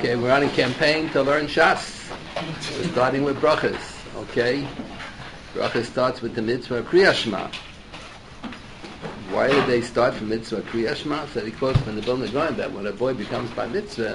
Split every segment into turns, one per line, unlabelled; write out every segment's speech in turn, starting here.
Okay, we're on a campaign to learn Shas. We're starting with brachas. Okay, brachas starts with the mitzvah Kriya Shema. Why did they start from mitzvah Kriya Shema? So he quotes from the Vilna Gaon that when a boy becomes bar mitzvah,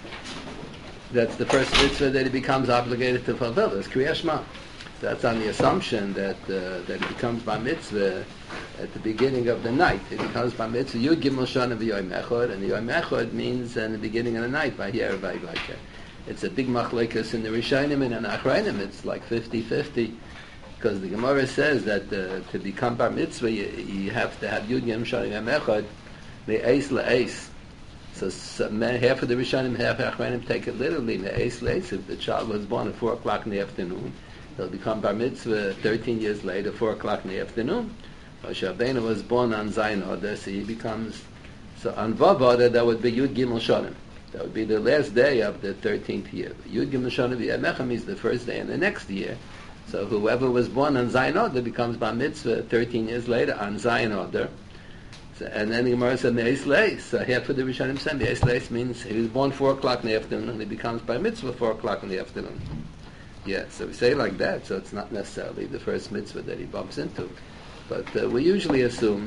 that's the first mitzvah that he becomes obligated to fulfill. It's Kriya Shema. That's on the assumption that he becomes bar mitzvah at the beginning of the night. He becomes bar mitzvah Yud Gimel Shana v'Yom Echad, and the Yom Echad means in the beginning of the night, by here, by like that. It's a big machlekes in the Rishonim and in Achrayim. It's like 50-50, because the Gemara says that to become bar mitzvah, you have to have Yud Gimel Shana Yom Echad me'eis la'eis. So half of the Rishonim, half of Achrayim take it literally me'eis la'eis. If the child was born at 4 o'clock in the afternoon, he'll become bar mitzvah 13 years later, 4 o'clock in the afternoon. Moshe Rabbeinu was born on Zayin Adar, so he becomes, so on Vav Adar, that would be Yud Gimel Shonim. That would be the last day of the 13th year. Yud Gimel Shonim V'Yamecha means the first day in the next year. So whoever was born on Zayin Adar becomes bar mitzvah 13 years later on Zayin Adar. So, and then the Gemara said Me'ez Leis. So half of the Rishonim said Me'ez Leis means he was born 4 o'clock in the afternoon, and he becomes bar mitzvah 4 o'clock in the afternoon. Yeah, so we say it like that, so it's not necessarily the first mitzvah that he bumps into. But we usually assume,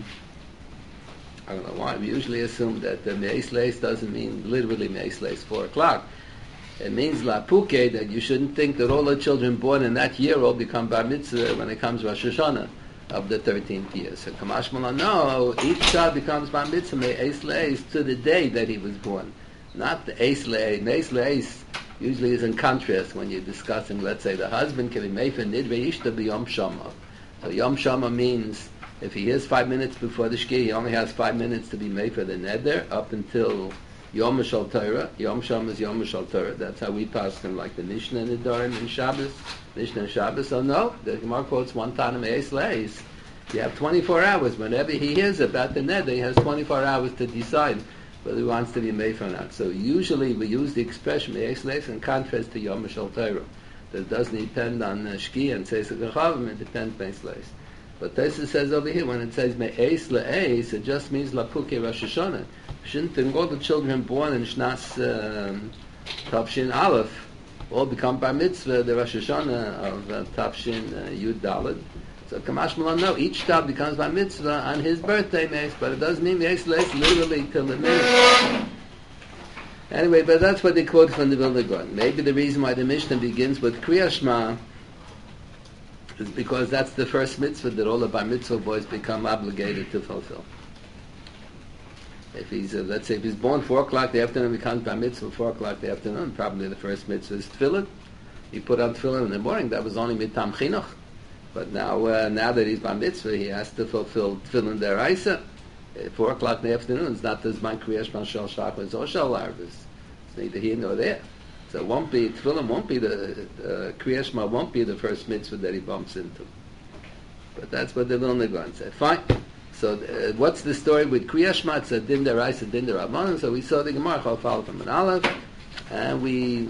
I don't know why, we usually assume that the Me'ez Leis doesn't mean literally Me'ez Leis 4 o'clock. It means Lapuke, that you shouldn't think that all the children born in that year all become bar mitzvah when it comes Rosh Hashanah of the 13th year. So Kamash Mala, no, each child becomes bar mitzvah Me'ez Leis to the day that he was born. Not the Eis Leis. Me'ez Leis usually is in contrast when you're discussing, let's say, the husband can be made for Nidre Ishta B'Yom Shama. So Yom Shama means if he is 5 minutes before the Shki, he only has 5 minutes to be made for the Neder up until Yom Shal Torah. Yom Shama is Yom Shal Torah. That's how we pass him, like the Mishnah and the Dorim and Shabbos. Mishnah and Shabbos. So no, the Gemara quotes one time Me'ez Leis. You have 24 hours. Whenever he hears about the Neder, he has 24 hours to decide whether he wants to be made or not. So usually we use the expression Me'ez Leis in contrast to Yom Shal Torah. That doesn't depend on Shki and Seisek Rechavim, it depends Me'ez Leis. But Tosfos says over here, when it says Me'ez Le'eis, it just means Lapuke Rosh Hashanah. Shouldn't think all the children born in Shnas Tavshin Aleph all become bar mitzvah the Rosh Hashanah of Tavshin Yud Daled. So Kamash Malan, no, each child becomes bar mitzvah on his birthday, but it doesn't mean Me'ez Le'eis literally till the minute. Anyway, but that's what they quote from the Vilna Gaon. Maybe the reason why the Mishnah begins with Kriya Shema is because that's the first mitzvah that all the bar mitzvah boys become obligated to fulfill. If he's, let's say, if he's born 4 o'clock the afternoon, becomes bar mitzvah 4 o'clock the afternoon, probably the first mitzvah is tefillin. He put on tefillin in the morning, that was only mitam chinuch. But now that he's bar mitzvah, he has to fulfill tefillin deraisa. 4 o'clock in the afternoon is not as my Kriya Shema Shal Shachar or Shal Arvis. It's neither here nor there. So it won't be, tefillin won't be the, Kriya Shema won't be the first mitzvah that he bumps into. But that's what the Vilna Gaon said. Fine. So what's the story with Kriya Shema? It's a din deraisa, din derabbanan. So we saw the Gemara Chol Fal from an Aleph, and we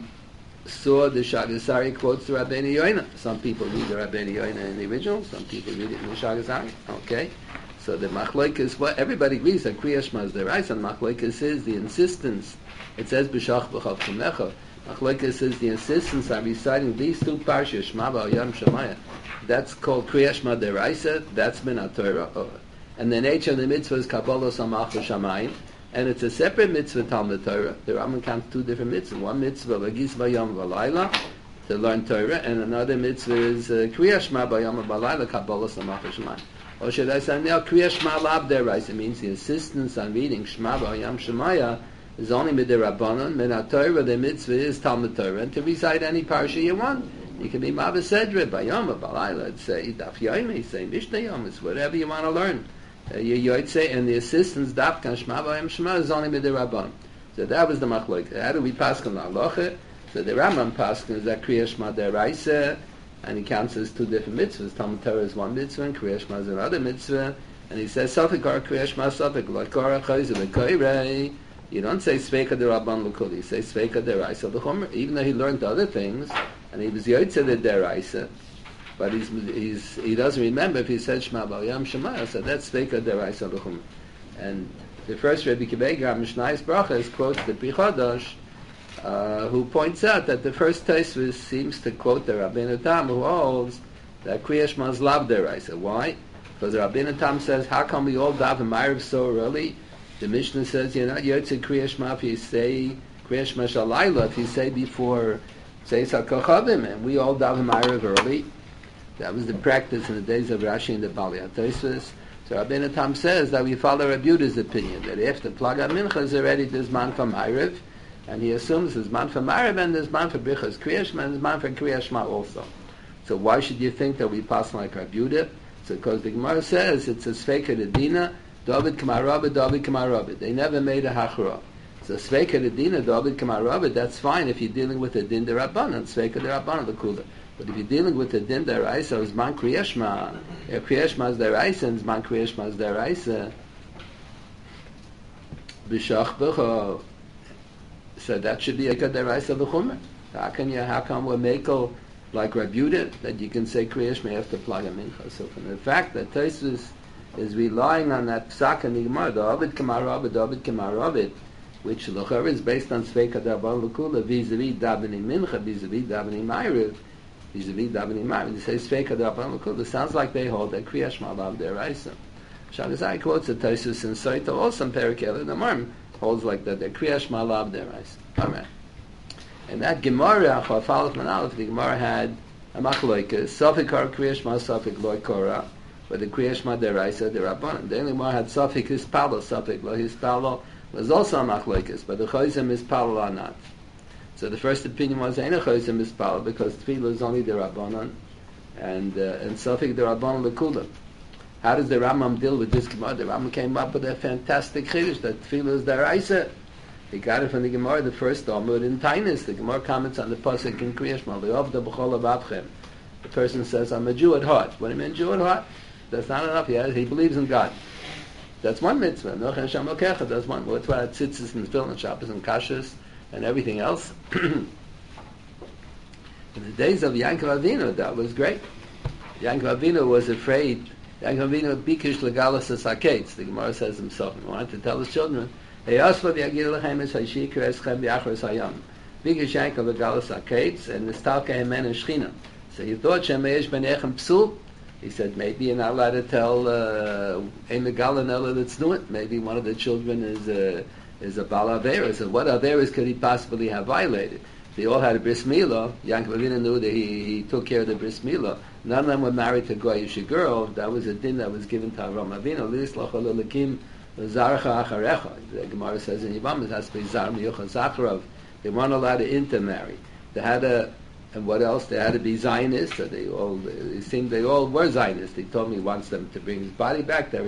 saw the Shagasari quotes the Rabbeinu Yoina. Some people read the Rabbeinu Yoina in the original, some people read it in the Shagasari. Okay. So the machlokes, what everybody agrees that Kriya Shema is the right, and machlokes is the insistence. It says b'shach b'chav chumecha. Machlokes is the insistence on reciting these two parshas, Shema v'Yam Shemaya. That's called Kriya Shema deraisa. That's min haTorah. And the nature of the mitzvah is Kabbalah Samach v'Shamayim, and it's a separate mitzvah Talmud Torah. The Rambam counts 2 different mitzvahs. One mitzvah v'gis v'Yam v'Layla to learn Torah, and another mitzvah is Kriya Shema v'Yam v'Layla Kabbalah Samach v'Shamayim. Or should I say now, Kriya Shema Lab Deraisa means the insistence on reading Shema V'Yam Shemaya is only Mid'Rabbanan. Min HaTorah, the mitzvah is Talmud Torah, and to recite any parsha you want. You can be Mavah Sedra, Bayam, Balayla, say Daf Yomi, say Mishnah Yomis, whatever you want to learn. You say, and the assistance Daf Kan Shema V'Yam Shema is only Mid'Rabbanan. So that was the machlok. How do we pass on Halacha? So the Rambam passes that Kriya Shema Deraisa, and he counts as 2 different mitzvahs. Talmud Torah is one mitzvah, and Kriya Shema is another mitzvah. And he says, Safik or Kriya Shema Safik, L'kara Chayzer L'koirei. You don't say Sveika D'Rabban L'kul, you say Sveika D'Raisa L'chomer. Even though he learned other things, and he was Yotze the D'Raisa, but he doesn't remember if he said Shema V'Yam Shema, so that's Sveika D'Raisa L'chomer. And the first Rebbe Kiveger, Mishnayis Brachas, quotes the Pri Chadash, who points out that the first Tosfos seems to quote the Rabbeinu Tam, who holds that Kriya Shema is lav deraisa. Why? Because the Rabbeinu Tam says, how come we all daven Ma'ariv so early? The Mishnah says, you're not Yotze Kriya Shema if you say Kriya Shema Shalayla, if you say before Seis HaKochavim, and we all daven Ma'ariv early. That was the practice in the days of Rashi and the Bali HaTosfos. So Rabbeinu Tam says that we follow Rabbi Yehuda's opinion, that after Plaga Mincha is already there's man for Ma'ariv, and he assumes there's man for Ma'ariv, and there's man for Brichas Kriya Shema, and there's man for Kriya Shema also. So why should you think that we pass like Rabbi Yehuda? So because the Gemara says it's a Sveika Dedina, David Kamarabit, David Kamarabit. They never made a Hachra. So Sveika Dedina, David Kamarabit, that's fine if you're dealing with a Din Derabanan, Sveika Derabanan, the Kula. But if you're dealing with a Din Deraisa, it's man Kriya Shema. If Kriya Shema is Deraisa, and it's man Kriya Shema is Deraisa, B'shach B'cho. So that should be a Deraisa L'chumer. How come we're makel like Rabbi Yehuda, that you can say Kriya Shema after Plaga Mincha? So from the fact that Tosfos is relying on that Psak and the Gemara, the Ovid Kamar Ovid, which L'chor is based on Sveika D'Aban L'Kula, vis-a-vis Davening Mincha, vis-a-vis Davening Ma'ariv, vis-a-vis Davening Ma'ariv. They say Sveika D'Aban L'Kula. It sounds like they hold that Kriya Shema Lav Deraisa. Shagazai quotes the Tosfos in Soita, also in Perek Elul Namar holds like that Kriya Shema Lav Deraisa. Amen. And that Gemara, Chafalef Manalef, the Gemara had a Machloikes, Sofik Har Kriya Shema, Sofik Loi Korah, but the Kriya Shema Deraisa, the Rabbanan. The Gemara had Sofik Hispalo, Sofik Lo Hispalo, was also a Machloikes, but the Chozim Hispalo are not. So the first opinion was Eina Chozim Hispalo, because Tefillah is only the Rabbanan, and Sofik the Rabbanan L'Kula. How does the Rambam deal with this Gemara? The Rambam came up with a fantastic Chiddush, that Tefillah is Deraisa. He got it from the Gemara, the first Talmud in Tainus. The Gemara comments on the pasuk in Kriya Shema, V'yovda b'chol avavchem. The person says, I'm a Jew at heart. What do you mean, Jew at heart? That's not enough. He believes in God. That's one mitzvah. Noach Hashem Elokecha. That's one. That's why tzitzis and tefillin and Shabbos and kashas and everything else. In the days of Yankov Avinu, that was great. Yankov Avinu was afraid. Yankov Avinu bikish legalas asaketz. The Gemara says himself. He wanted to tell his children, Hey, Asla v'yagir lechem es ha'shikr eschem v'achros hayam. Bigish Yankov legalas aketz and nistalka hemen and shchina. So he thought Shemeyesh ben Echem psul. He said, maybe you're not allowed to tell a Megalanella that's doing it. Maybe one of the children is a Bala Averis. So what Averis could he possibly have violated? They all had a Bris Milah. Yankov Avinu knew that he took care of the Bris Milah. None of them were married to a Goyish girl. That was a din that was given to Avram Avinu. Lislach Elokim Zarcha Acharecha. The Gemara says in Yibam, it has to be Zar Miyucha Zacharov. They weren't allowed to intermarry. They had and what else? They had to be Zionists. So it seemed they all were Zionists. He told me he wants them to bring his body back there.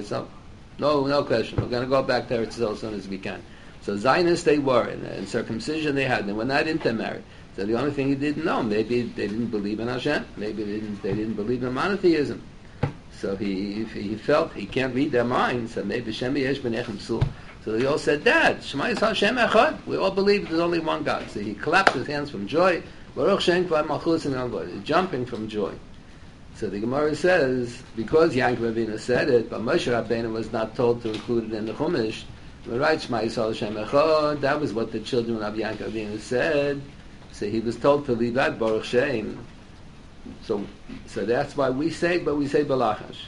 No question. We're going to go back there as soon as we can. So Zionists they were, and circumcision they had. They were not intermarried. So the only thing he didn't know, maybe they didn't believe in Hashem. Maybe they didn't believe in monotheism. So he felt he can't read their minds. So maybe Shem Yesh Ben Echem Sul. So they all said, Dad, Shema Yisrael Shem Echad. We all believe there's only one God. So he clapped his hands from joy. Baruch Shem Kvad Malchus and Avodah, jumping from joy. So the Gemara says, because Yankov Avinu said it, but Moshe Rabbeinu was not told to include it in the Chumash. Right, Shema Yisrael Shem Echad. That was what the children of Yankov Avinu said. So he was told to leave out Baruch Shem. So that's why we say, but we say Balachash.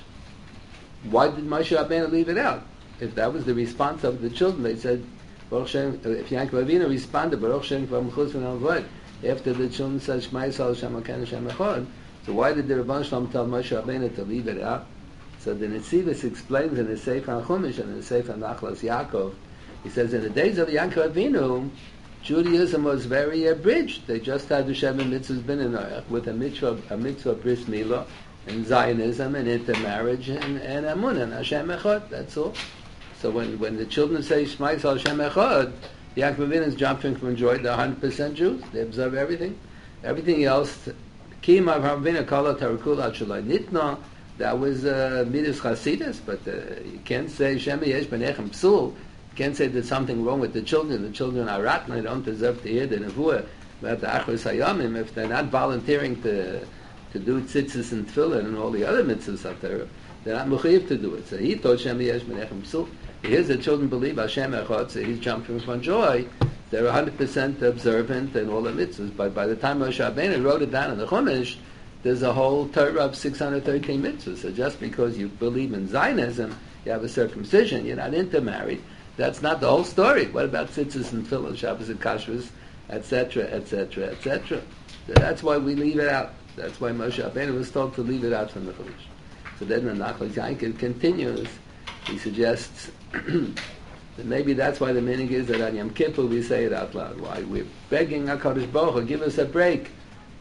Why did Moshe Rabbeinu leave it out? If that was the response of the children, they said Baruch Shem. If Yankov Avinu responded Baruch Shem Kvad Malchus and Avodah, after the children said Shema Yisrael Hashem Elokeinu Hashem Echad, so why did the Rabban Shalom tell Moshe Rabbeinu to leave it out? So the Netzivus explains in the Sefer HaChumash and in the Sefer Nachlas Yaakov, he says in the days of Yankov Avinu, Judaism was very abridged. They just had the Sheva Mitzvahs bin Noach with a mitzvah Bris Milah and Zionism and intermarriage and Amun and Hashem Echad. That's all. So when the children say Shema Yisrael Hashem Echad, Yankov Avinu is jumping from joy. They're 100% Jews. They observe everything. Everything else, Kim Avraham Avinu Kala Tarakul Ad Shalai Nitna, that was Midas Chasidus, but you can't say Shem Yesh Ben Echem Psul. You can't say there's something wrong with the children. The children are rotten. They don't deserve to hear the Nevuah about the Achros Hayamim if they're not volunteering to do tzitzis and tefillin and all the other mitzvahs out there. They're not mechuyev to do it. So he thought Shem Yesh Ben Echem Psul. Here's the children believe Hashem Echad, so he's jumping from joy They're 100% observant in all the mitzvahs. But by the time Moshe Rabbeinu wrote it down in the Chumash, there's a whole Torah of 613 mitzvahs. So just because you believe in Zionism, you have a circumcision, you're not intermarried, that's not the whole story. What about tzitzis and tefillah, Shabbos and kashrus, etc., etc., etc.? That's why we leave it out. That's why Moshe Rabbeinu was told to leave it out from the Chumash. So then the Nachal Yankel continues. He suggests that maybe that's why the meaning is that on Yom Kippur we say it out loud. Why? We're begging HaKadosh Baruch Hu, give us a break.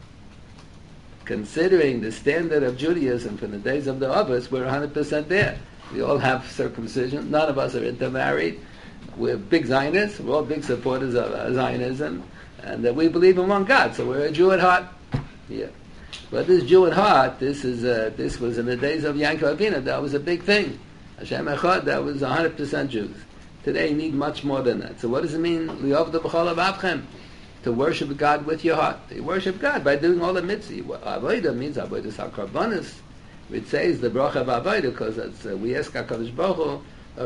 Considering the standard of Judaism from the days of the Avos, we're 100% there. We all have circumcision. None of us are intermarried. We're big Zionists. We're all big supporters of Zionism. And that we believe in one God. So we're a Jew at heart. Yeah. But this Jew at heart, this was in the days of Yankov Avinu. That was a big thing. Hashem Echad, that was 100% Jews. Today you need much more than that. So what does it mean? Li'ovdu b'chol avavchem. To worship God with your heart. You worship God by doing all the mitzvahs. Avodah means avodah sakarbanis. It says the bracha of avodah because we ask HaKadosh Baruch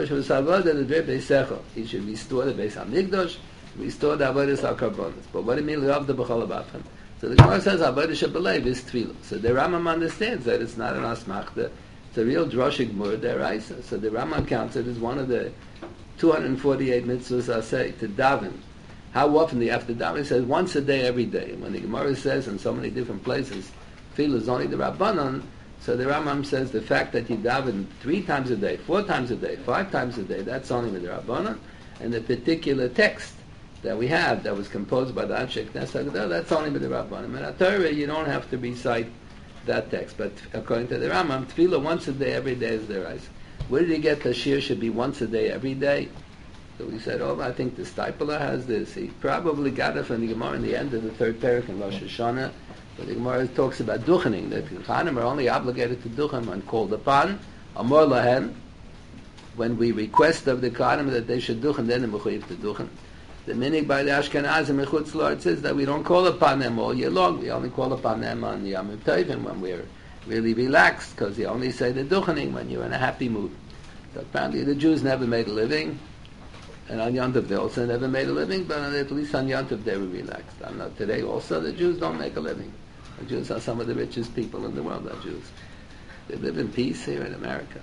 Hu, He should restore the Beis Hamikdash, restore the avodah sakarbanis. But what do you mean li'ovdu b'chol avavchem? So the Gemara says avodah shebelev is tefillah. So the Rambam understands that it's not an asmachta. It's a real drashig mur deraisa. So the Rambam counts it as one of the 248 mitzvahs asay to daven. How often do you have to daven? He says once a day, every day. And when the Gemara says in so many different places, tefillah is only the Rabbanon, so the Rambam says the fact that you daven 3 times a day, 4 times a day, 5 times a day, that's only with the Rabbanon. And the particular text that we have that was composed by the Anshe Knesset, that's only with the Rabbanon. In Torah, you don't have to recite that text. But according to the Rambam, tefillah once a day, every day is the rise. Where did he get the shir should be once a day, every day? So we said, I think the Stipler has this. He probably got it from the Gemara in the end of the 3rd parak in Rosh Hashanah. But the Gemara talks about duchening, that the Chanim are only obligated to duchen when called upon. Amor lahen, when we request of the Chanim that they should duchen, then they're mechuyev to duchen. The meaning by the Ashkenazim Mechutz Lord says that we don't call upon them all year long. We only call upon them on Yom Tovim when we're really relaxed, because you only say the duchening when you're in a happy mood. So apparently the Jews never made a living, and on Yom Tov they also never made a living, but at least on Yom Tov they were relaxed. I know today also the Jews don't make a living. The Jews are some of the richest people in the world, are Jews. They live in peace here in America.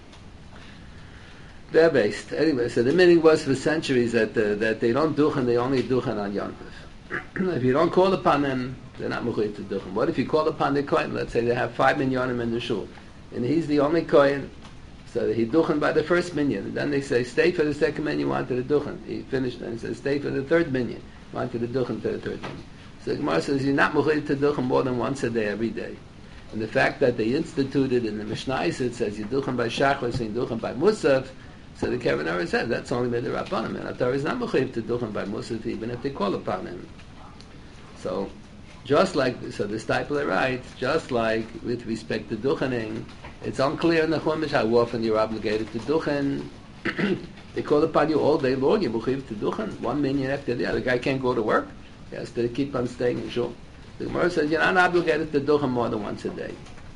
They're based. Anyway, so the meaning was for centuries that they don't duchen, they only duchen on Yom Tov. If you don't call upon them, they're not mechuyev to duchen. What if you call upon the Kohen? Let's say they have 5 minyanim in the shul, and he's the only Kohen, so he duchen by the first minyan. And then they say, stay for the second minyan, you wanted to duchen. He finished, and he says, stay for the third minyan, wanted to duchen to the third minyan. So the Gemara says, you're not mechuyev to duchen more than once a day, every day. And the fact that they instituted in the Mishnah, it says, you duchen by Shachris and you duchen by Musaf, so the Kevin said that's only by the Rabbanim, and Torah is not mechuyev to duchen by Musaf even if they call upon him. So, just like so, the Stipler writes, just like with respect to duchening, it's unclear in the Chumash how often you're obligated to duchen. They call upon you all day long. You're mechuyev to duchen 1 minyan after the other. The guy can't go to work. He has to keep on staying in shul. The Gemara says you're not obligated to duchen more than once a day.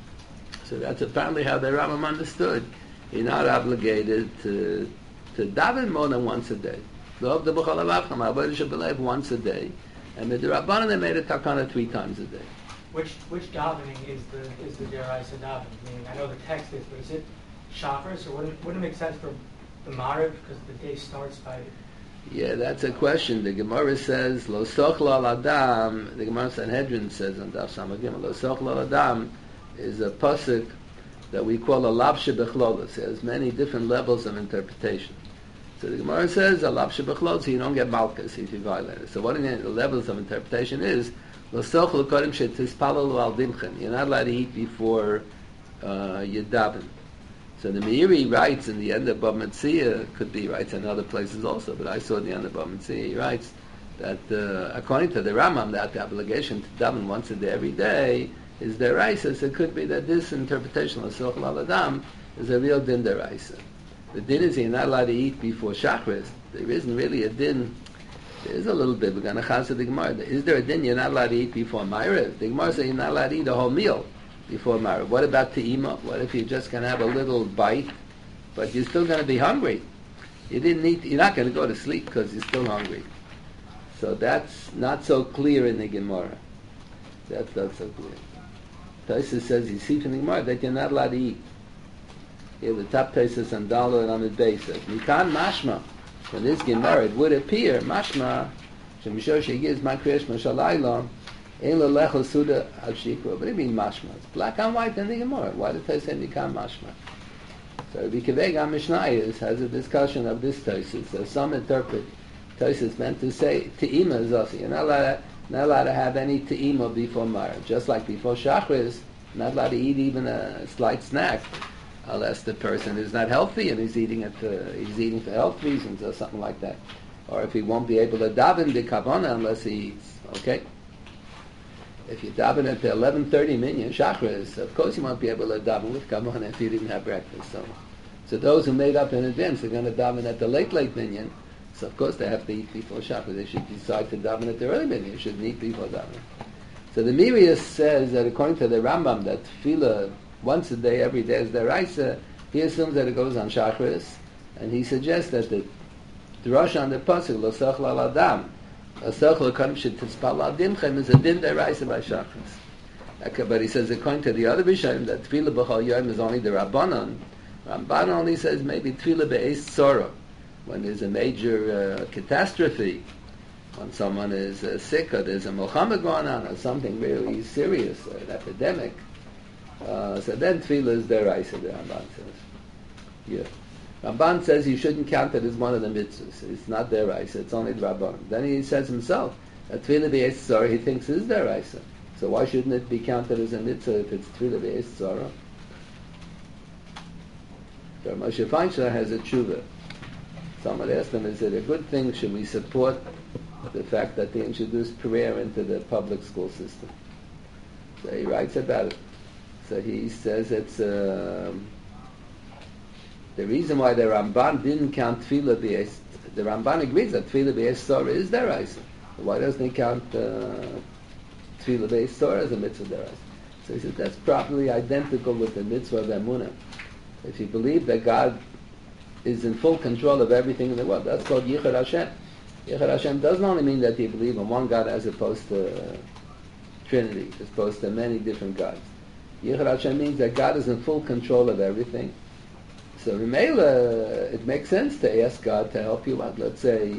So that's apparently how the Rambam understood. You're not obligated to daven more than once a day. Love the b'chol avavchem, avodah shebelev once a day, and with the Rabbanan they made it takana 3 times a day.
Which davening is the deraisa davening? Meaning, I know the text is, but is it shachris, or would it make sense for the Mariv because the day starts by?
Yeah, that's a question. The Gemara says lo sochla al adam. The Gemara Sanhedrin says on Daf Samagim lo sochla al adam is a pasuk that we call a lavshe bechlolos. It has many different levels of interpretation. So the Gemara says a lavshe bechlolos, you don't get malchus if you violate it. So what the levels of interpretation is, lo sochla kodem shetispalalu al dimchen. You're not allowed to eat before you daven. So the Meiri writes in the end of Bava Metzia, could be writes in other places also, but I saw in the end of Bava Metzia, he writes that according to the Rambam, that the obligation to daven once a day every day is deraisa. So it could be that this interpretation of Sochel al Adam is a real din deraisa. The din is you're not allowed to eat before Shachris. There isn't really a din. There is a little bit. We're going to chazir the Gemara. Is there a din you're not allowed to eat before Ma'ariv? The Gemara says you're not allowed to eat a whole meal before Ma'ariv. What about Te'ima? What if you're just going to have a little bite, but you're still going to be hungry? You didn't eat. You're not going to go to sleep because you're still hungry. So that's not so clear in the Gemara. That's not so clear. Tosfos says you see from the Gemara that you're not allowed to eat. Here the top Tosfos and Dalo and on the basis. Mikan mashma. From this Gemara it would appear mashma shemishor shegiz makriyash mashalaylam ein lo lechol suda al shikra. What do you mean mashma? It's black and white in the Gemara. Why did Tosfos say mikan mashma? So Rabbi Kiveg Mishnayos has a discussion of this Tosfos. So some interpret Tosfos meant to say te'ima is also. You're not allowed to have any te'ima before marriage. Just like before Shachris, not allowed to eat even a slight snack, unless the person is not healthy and he's eating for health reasons or something like that. Or if he won't be able to daven the kavana unless he eats. Okay? If you daven at the 11:30 minyan Shachris, of course you won't be able to daven with kavana if you didn't have breakfast. So those who made up in advance are going to daven at the late minyan. So of course they have to eat before Shachris. They should decide to daven at the early minyan. You shouldn't eat before daven. So the Mirius says that according to the Rambam, that tefillah once a day, every day is deraisa. He assumes that it goes on Shachris, and he suggests that the drush on the pasuk lo sechel al adam, lo sechel kadim shetitzpal al dimchem is a din deraisa by Shachris. Okay, but he says according to the other Rishonim that tefillah b'chol yom is only the Rabbanon. Ramban only says maybe tefillah be'es tzora, when there's a major catastrophe, when someone is sick or there's a milchama going on or something really serious, an epidemic. So then tefillah is deraisa, the Ramban says. Yeah. Ramban says you shouldn't count it as one of the mitzvahs. It's not deraisa, it's only the Rabbanon. Then he says himself that tefillah be'es tzara he thinks is deraisa. So why shouldn't it be counted as a mitzvah if it's tefillah be'es tzara? So Moshe Feinstein has a tshuva. Someone asked him, is it a good thing, should we support the fact that they introduced prayer into the public school system? So he writes about it. So he says it's the reason why the Ramban didn't count tefillah b'es. The Ramban agrees that tefillah b'es tzara is deraisa. Why doesn't he count tefillah b'es tzara as a mitzvah deraisa? So he says that's probably identical with the mitzvah of emunah. If you believe that God is in full control of everything in the world, that's called Yichud Hashem. Yichud Hashem doesn't only mean that you believe in one God as opposed to Trinity, as opposed to many different gods. Yichud Hashem means that God is in full control of everything. So it makes sense to ask God to help you out. Let's say,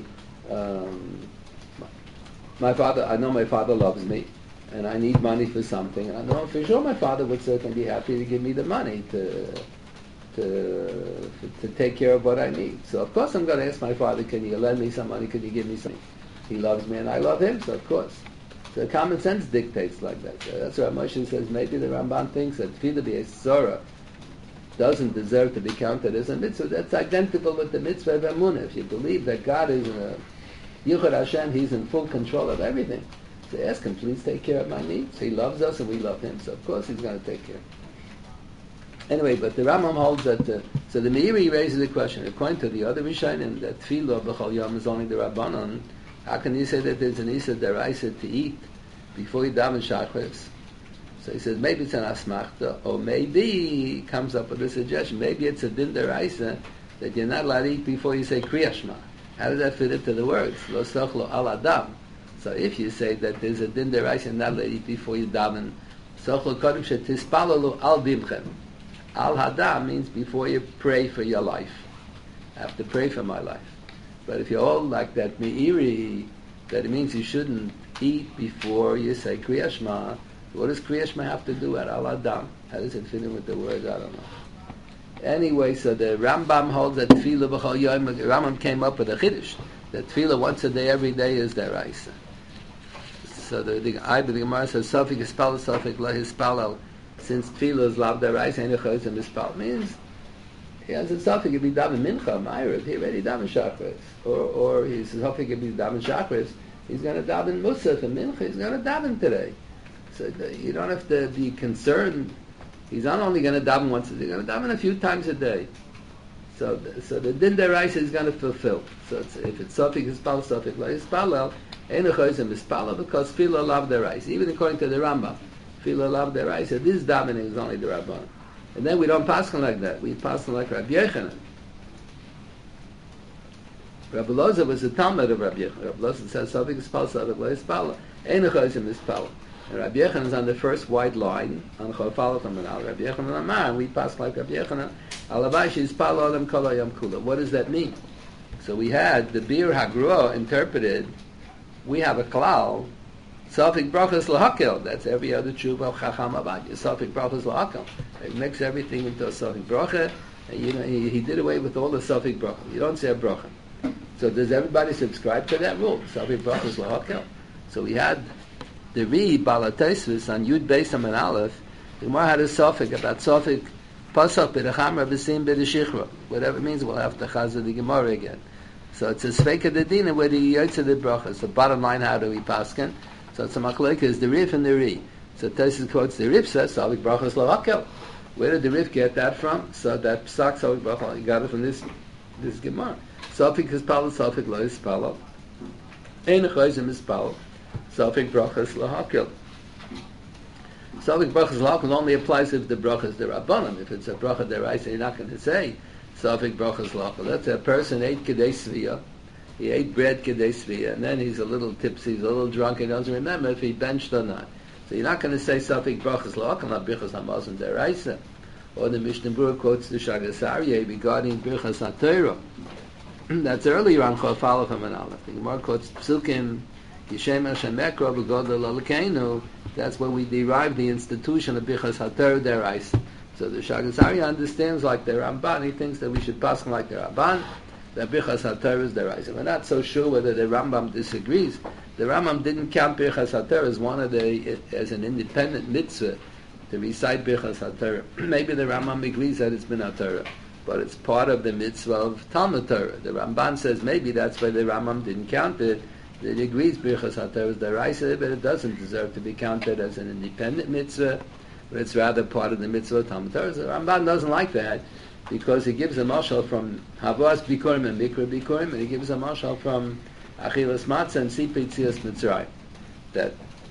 my father, I know my father loves me, and I need money for something, and I know for sure my father would certainly be happy to give me the money to take care of what I need. So of course I'm going to ask my father, can you lend me some money, can you give me some? He loves me and I love him, so of course. So common sense dictates like that. So that's why Moshe says maybe the Ramban thinks that tefillah b'es tzara doesn't deserve to be counted as a mitzvah. That's identical with the mitzvah of emunah. If you believe that God is Yichud Hashem, He's in full control of everything. So ask Him, please take care of my needs. He loves us and we love Him, so of course He's going to take care. Anyway, but the Rambam holds that, so the Meiri raises the question, according to the other Rishonim, that tefillah b'chol yom is only the Rabbanon, how can you say that there's an Issa deraisa to eat before you daven Shachris? So he says, maybe it's an asmachta, or maybe he comes up with a suggestion, maybe it's a din deraisa that you're not allowed to eat before you say Kriya Shema. How does that fit into the words? Lo sochlo al adam. So if you say that there's a din deraisa you're not allowed to eat before you daven, sochlo kodim shetispalalu al dimchem. Al hadam means before you pray for your life. I have to pray for my life. But if you're all like that meiri, that it means you shouldn't eat before you say Kriya Shema, what does Kriya Shema have to do at al hadam? How does it fit in with the words? I don't know. Anyway, so the Rambam holds that tefillah b'chol yom. Rambam came up with a chiddush that tefillah once a day, every day is deraisa. So the Gemara says Safik ispal Safik la hispalal. Since tefillah is lav deraisa and echos and mispal means he has a Safik if he daven mincha ma'ariv he already daven shachris, or he's Safik if he daven shachris he's going to daven musaf and mincha he's going to daven today. So you don't have to be concerned. He's not only going to daven once a day, he's going to daven a few times a day. So the din deraisa is going to fulfill. So if it's Safik hispal Safik la hispalal ein echos and mispal because tefillah lav deraisa. Even according to the Rambam, tefillah lav deraisa, this davening is only the Rabban. And then we don't paskin like that. We paskin like Rabbi Yochanan. Rabbi Loza was a Talmud of Rabbi Yechon. Rabbi Loza says, Safik Ispal, Safik Lo Ispal. Ein Chayzim Ispal. And Rabbi Yechon is on the first white line, on Chofal from Menal. Rabbi Yechon and Amar, and we pass like Rabbi Yechon. Alabashi Ispal Adam Kol Hayam Kula. What does that mean? So we had the Bir Hagrua interpreted, we have a klal, Safik Brachas Lahakel. That's every other tshuva of Chacham Abad. Safik Brachas Lahakel. It makes everything into a Safik Bracha. And he did away with all the Safik Bracha. You don't say a Bracha. So does everybody subscribe to that rule? Safik Brachas Lahakel. So we had the Ri Balatesvis on Yud Beis Amar Aleph. The Gemara had a Safik about Safik Pasach B'Rechamra B'Sim B'Deshichra. Whatever it means, we'll have to chazar the Gemara again. So it's a Sveika Dedina where the Yotze the Bracha. So bottom line, how do we paskin? So it's a machlokes is the Rif and the Ri. So Tosfos quotes the Rif says Safik Brachas Lahakel. Where did the Rif get that from? So that Psak Safik Brachas, he got it from this Gemara. Safik Ispal, Safik Lo Ispal. Ein Chayzim Ispal. Safik Brachas Lahakel. Safik Brachas Lahakel only applies if the bracha is the Rabbanim. If it's a bracha deraisa, you're not going to say Safik Brachas Lahakel. That's a person ate Kedei Sviyah. He ate bread Kedei Sviyah, and then he's a little tipsy, he's a little drunk, and he doesn't remember if he benched or not. So you're not going to say Safik Brachas Lahakel, not Birchas Hamazon deraisa. Or the Mishnah Berurah quotes the Shagas Aryeh regarding Birchas HaTorah. That's earlier on Chof Aleph and Aleph. The Gemara quotes Psukim, Yishem Hashem Ekro V'Godel Alekeinu. That's where we derive the institution of Birchas HaTorah deraisa. So the Shagas Aryeh understands like the Ramban. He thinks that we should pass like the Ramban, that Birchas HaTorah is deraisa. We're not so sure whether the Rambam disagrees. The Rambam didn't count Birchas HaTorah as as an independent mitzvah to recite Birchas HaTorah. Maybe the Rambam agrees that it's been HaTorah, but it's part of the mitzvah of Talmud Torah. The Ramban says maybe that's why the Rambam didn't count it. It agrees Birchas HaTorah is deraisa, but it doesn't deserve to be counted as an independent mitzvah, but it's rather part of the mitzvah of Talmud Torah. So the Ramban doesn't like that because he gives a mashal from Havas Bikurim and Mikra Bikurim, and he gives a mashal from Achilas Matzah and Sipei Tzias Mitzrayim. That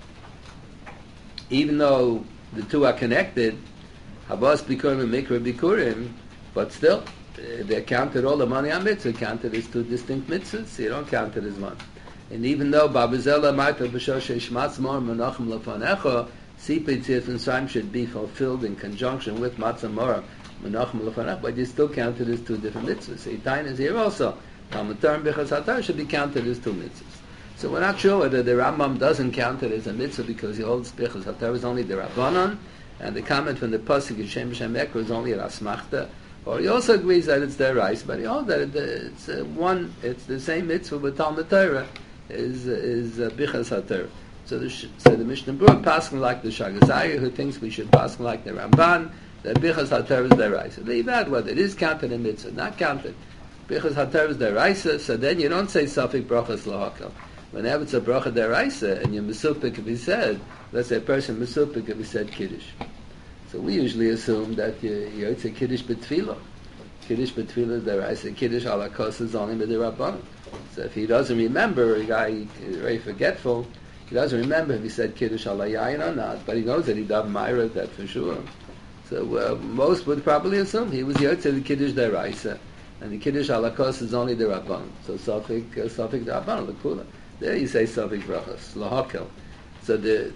even though the two are connected, Havas Bikurim and Mikra Bikurim, but still, they're counted, all the money on mitzvah counted as two distinct mitzvahs, so you don't count it as one. And even though Babazela Marta B'Shoshe Shmatz Mor Menachem Lefanecha, Sipei Tzias Mitzrayim should be fulfilled in conjunction with Matzah Mor Menachem Lefanecha, but you still count it as two different mitzvahs. Eitain is here also. Talmud Torah and Birchas HaTorah should be counted as two mitzvahs. So we're not sure whether the Rambam doesn't count it as a mitzvah because he holds Birchas HaTorah is only the Rabbanon, and the comment from the Pasuk Yishem Hashem Ekro is only an Asmachta, or he also agrees that it's deraisa, but he holds that it's the same mitzvah with Talmud Torah is Birchas HaTorah. So the Mishnah Berurah passing like the Shagas Aryeh, who thinks we should pass like the Ramban, that Birchas HaTorah is deraisa. Leave that whether it is counted in mitzvah, not counted. Birchas HaTorah is deraisa, so then you don't say Safik Brachas Lahakel. Whenever it's a bracha deraisa and you're mesupik if he said, let's say a person mesupik if he said Kiddush. So we usually assume that it's a Kiddush b'tfilah. Kiddush b'tfilah is deraisa. Kiddush ala kos is only with the Rabbanon. So if he doesn't remember, a guy is very forgetful, he doesn't remember if he said Kiddush ala yayin or not, but he knows that he dav Meira, that for sure. So most would probably assume he was yotze the Kiddush deraisa, and the Kiddush ala kos is only the Rabbanon. So Safik the Rabbanon, the Kula. There you say Safik Brachas Lahakel. So the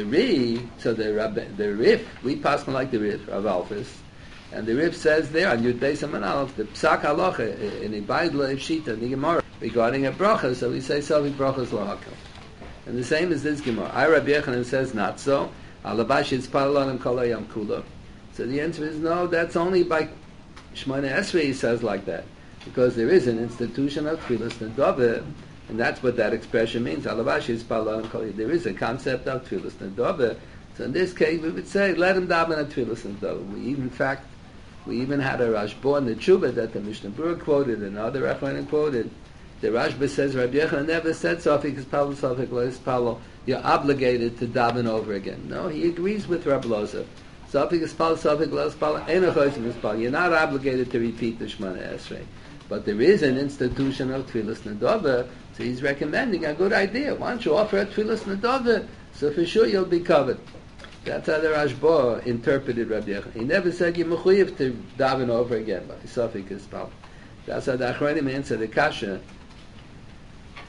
Rif, we pass like the Rif, Rav Alphys, and the Rif says there on Yud Beis Amar Aleph, the Psak Halacha in Ibaid Le'ev Shita, the Gemara, regarding a bracha, so we say Safik Brachas Lahakel. And the same as this Gemara. I Rabbi Yechanan says not so. Alabash Yitzpal Alam Kol Hayam Kula. So the answer is no, that's only by Shemona Esrei he says like that, because there is an institution of Tfilas Nedaveh, and that's what that expression means. Alabash Yitzpal Alam Kol Hayam. There is a concept of Tfilas Nedaveh. So in this case, we would say, let him daven at Tfilas Nedaveh. We even had a Rashba in the Tshuva that the Mishnah Berurah quoted, and other Rachmanim quoted. The Rashba says, Rabbi Yechanan never said Safik Ispal, Safik Lo Ispal, you're obligated to daven over again. No, he agrees with Rabbi Loza. Safik Ispal, Safik Lo Ispal, Ein Chayzim Ispal. You're not obligated to repeat the Shemona Esrei. But there is an institution of Tfilas Nedaveh, so he's recommending a good idea. Why don't you offer a Tfilas Nedaveh, so for sure you'll be covered. That's how the Rashba interpreted Rabbi Yechanan. He never said you're mechuyev to daven over again, but Safik Ispal. That's how the Achronim answer the Kasha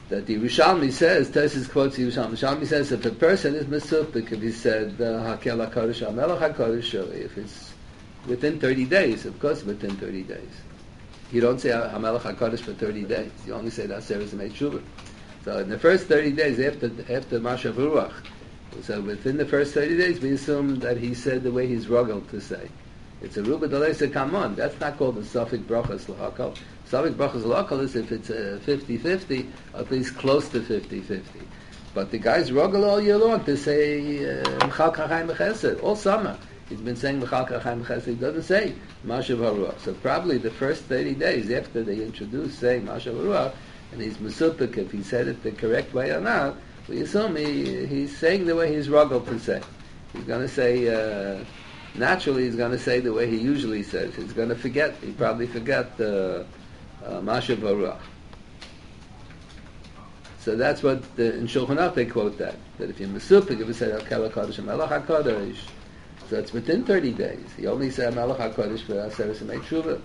that the Yerushalmi says, Tosis quotes Yerushalmi. Yerushalmi says if a person is mesupik, if he said Hakel HaKadosh HaMelech HaKadosh, if it's within 30 days, of course within 30 days. You don't say HaMelech HaKadosh for 30 days. You only say that Seres Mei Tshuva. So in the first 30 days after Mashav Ruach, so within the first 30 days, we assume that he said the way he's ruggled to say. It's a Ruba Dalesa Kamon. That's not called a Safik Brachas L'Hakal. Safik Brachas L'Hakal is if it's a 50-50, at least close to 50-50. But the guy's ruggle all year long to say Mechal Kachai Mechesed, all summer. He's been saying Mechal Kachai Mechesed. He doesn't say Mashav Haruach. So probably the first 30 days after they introduce saying Mashav Haruach, and he's Mesupik if he said it the correct way or not, we assume he's saying the way he's ruggled to say. He's going to say, naturally he's going to say the way he usually says. He's going to forget, he probably forgot Mashav Haruach. So that's what, in Shulchan Aruch they quote that if you're Mesupik, if you say Hakel HaKadosh HaMelech HaKadosh, so it's within 30 days. He only said Melech HaKadosh for Aseres Mei Tshuva.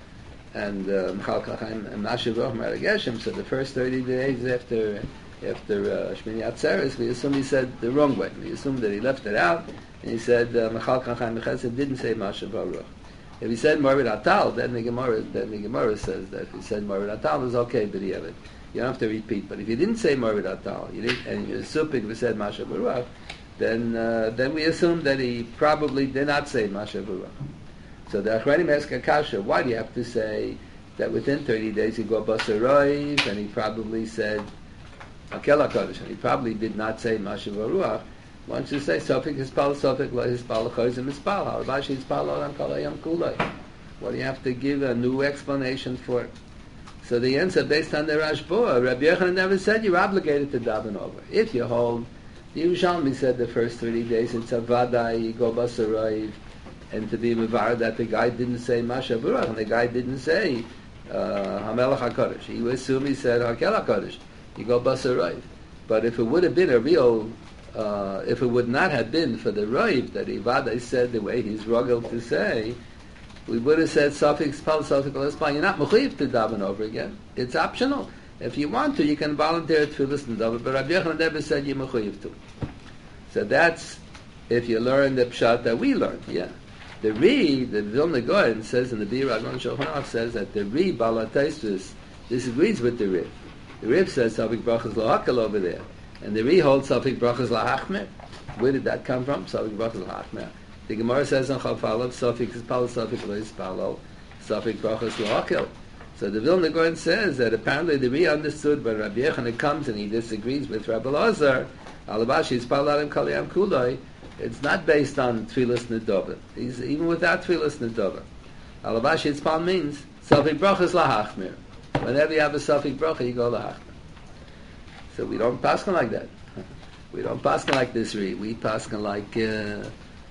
And Mechal Kachai and Mashav Haruach Mareh Geshem, so the first 30 days after Shmini Atzeres, we assume he said the wrong way. We assume that he left it out, and he said Mechal Kachai Mechesed didn't say Mashav Haruach. If he said Morid Atal, then the Gemara says that if he said Morid Atal, it's okay, but you don't have to repeat. But if you didn't say Morid Atal, and you're supik if he said Mashav Haruach, then we assume that he probably did not say Mashav Haruach. So the Achronim ask Akasha, why do you have to say that within 30 days he go Basar Roiv, and he probably said Hakel HaKadosh, and he probably did not say Mashav Haruach? Why don't you say Sofik Hispal, Sofik Lo Hispal, Chozim Hispal, Harabashi Hispal, Olam Kalayam Kulay? Why do you have to give a new explanation for it? So the answer, based on the Rashba, Rabbi Yochanan never said you're obligated to daven over. If you hold, the Yerushalmi said the first 30 days it's Avada, you go Basar Roiv, and to be mevar that the guy didn't say Mashav Haruach, and the guy didn't say Hamelech HaKadosh. He would assume he said Hakel HaKadosh. You go Basar Roiv. But if it would have been a real, if it would not have been for the Roiv that Ivada said the way he's ruggled to say, we would have said Safik Spal, Safik L'Espal. You're not mechuyev to daven over again. It's optional. If you want to, you can volunteer to listen to daven. But Rabbi Yochanan never said you're mechuyev to. So that's if you learn the pshat that we learned. Yeah. The Vilna Gaon says in the Bir Agon Shulchan Aruch says that the Balataisus disagrees with the Riv. The Riv says Safik Brachas L'Hakel over there, and the Ri holds Safik Brachas L'Hachmer. Where did that come from? Safik Brachas L'Hachmer. The Gemara says on Chavalav Safik Hispal, Safik Lo Hispal, Safik Brachas L'Hakel. So the Vilna Gaon says that apparently the Ri understood when Rabbi Yochanan comes and he disagrees with Rabbi Lazar, Alabashi Hispal Alim Kaliyam Kuloi. It's not based on Tfilas Nedova. Even without Tfilas Nedova. Alabashi Yitzpal means Safik Brachas L'Hachmir. Whenever you have a Safik Bracha, you go L'Hachmir. So we don't paskin like that. We don't paskin like this Ri. We paskin like the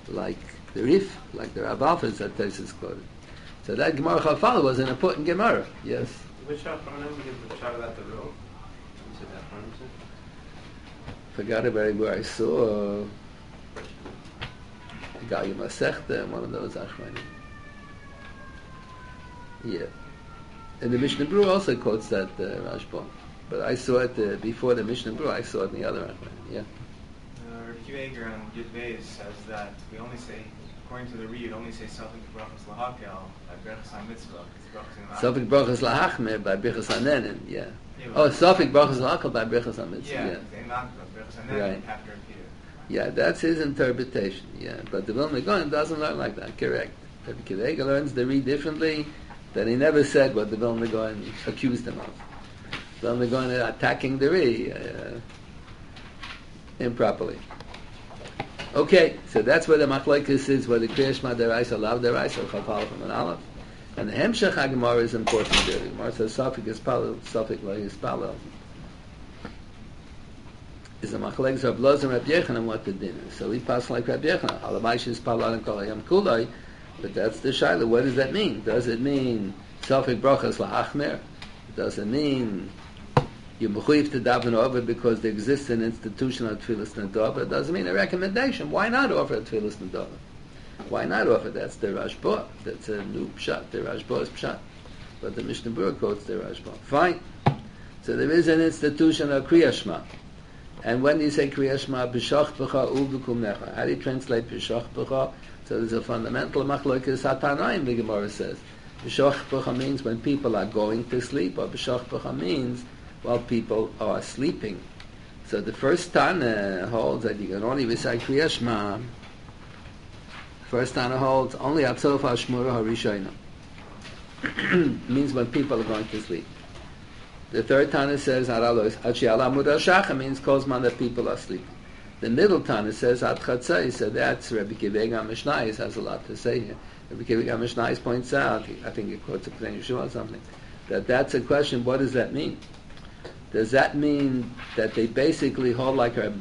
Rif, like the Rabalfas that Tesis quoted. So that Gemara Chafala was an important Gemara. Yes.
Which Achronim gives the shot about the rule? You said that Achronim said?
Forgot about where I saw Gali Masechta, one of those Achronim. Yeah. And the Mishnah Berurah also quotes that Rashba. But I saw it before the Mishnah Berurah, I saw it in the other Achronim. Yeah.
Rav Yeager on Yud Beis says that we only say, according to the Reed, only say Safik Brachas L'Hakel by Berachas HaMitzvah.
Safik Brachas L'Hachmer by Berachas HaNenen, yeah. Safik Brachas L'Hakel by Berachas HaMitzvah, yeah.
Berachas HaNenen after Peter.
Yeah, that's his interpretation, yeah. But the Vilna Gaon doesn't learn like that, correct. Rabbi Yeager learns the Reed differently, then he never said what the Vilna Gaon accused him of. Vilna Gaon attacking the Reed improperly. Okay, so that's where the machlokes is, where the Kriya Shema Deraisa, Lav Deraisa, Chafal from an Aleph. And the Hemshech HaGemara is important there. The Gemara says, Safik Hispalel, Safik Lo Hispalel. Is the machlokes of Rabbi Lozer and Rabbi Yochanan what the din is. So we pass like Rabbi Yochanan, Halamayish Hispalel and Kol Hayam Kulai, but that's the Shaila. What does that mean? Does it mean Safik Brachas L'Hachmer? Does it mean you're mechuyev to daven over because there exists an institution of Tfilas Nedova? It doesn't mean a recommendation. Why not offer a Tfilas Nedova? Why not offer? That's the Rashba. That's a new pshat. The Rashba is pshat. But the Mishnah Berurah quotes the Rashba. Fine. So there is an institution of Kriya Shema. And when you say Kriya Shema, B'shach b'cha u'b'kum necha. How do you translate B'shach b'cha? So there's a fundamental machlokes hatanaim, the Gemara says. B'shach b'cha means when people are going to sleep, or B'shach b'cha means while people are sleeping. So the first Tana holds that you can only recite Kriya Shema. First Tana holds only at Sof HaShmura HaRishayna. Means when people are going to sleep. The third Tana says means Kozman that people are sleeping. The middle Tana says At Chatzai, so that's Rabbi Kivega Mishnayis has a lot to say here. Rabbi Kivega Mishnayis points out, I think it quotes a Pnei Yeshua or something, that's a question, what does that mean? Does that mean that they basically hold like Rabbi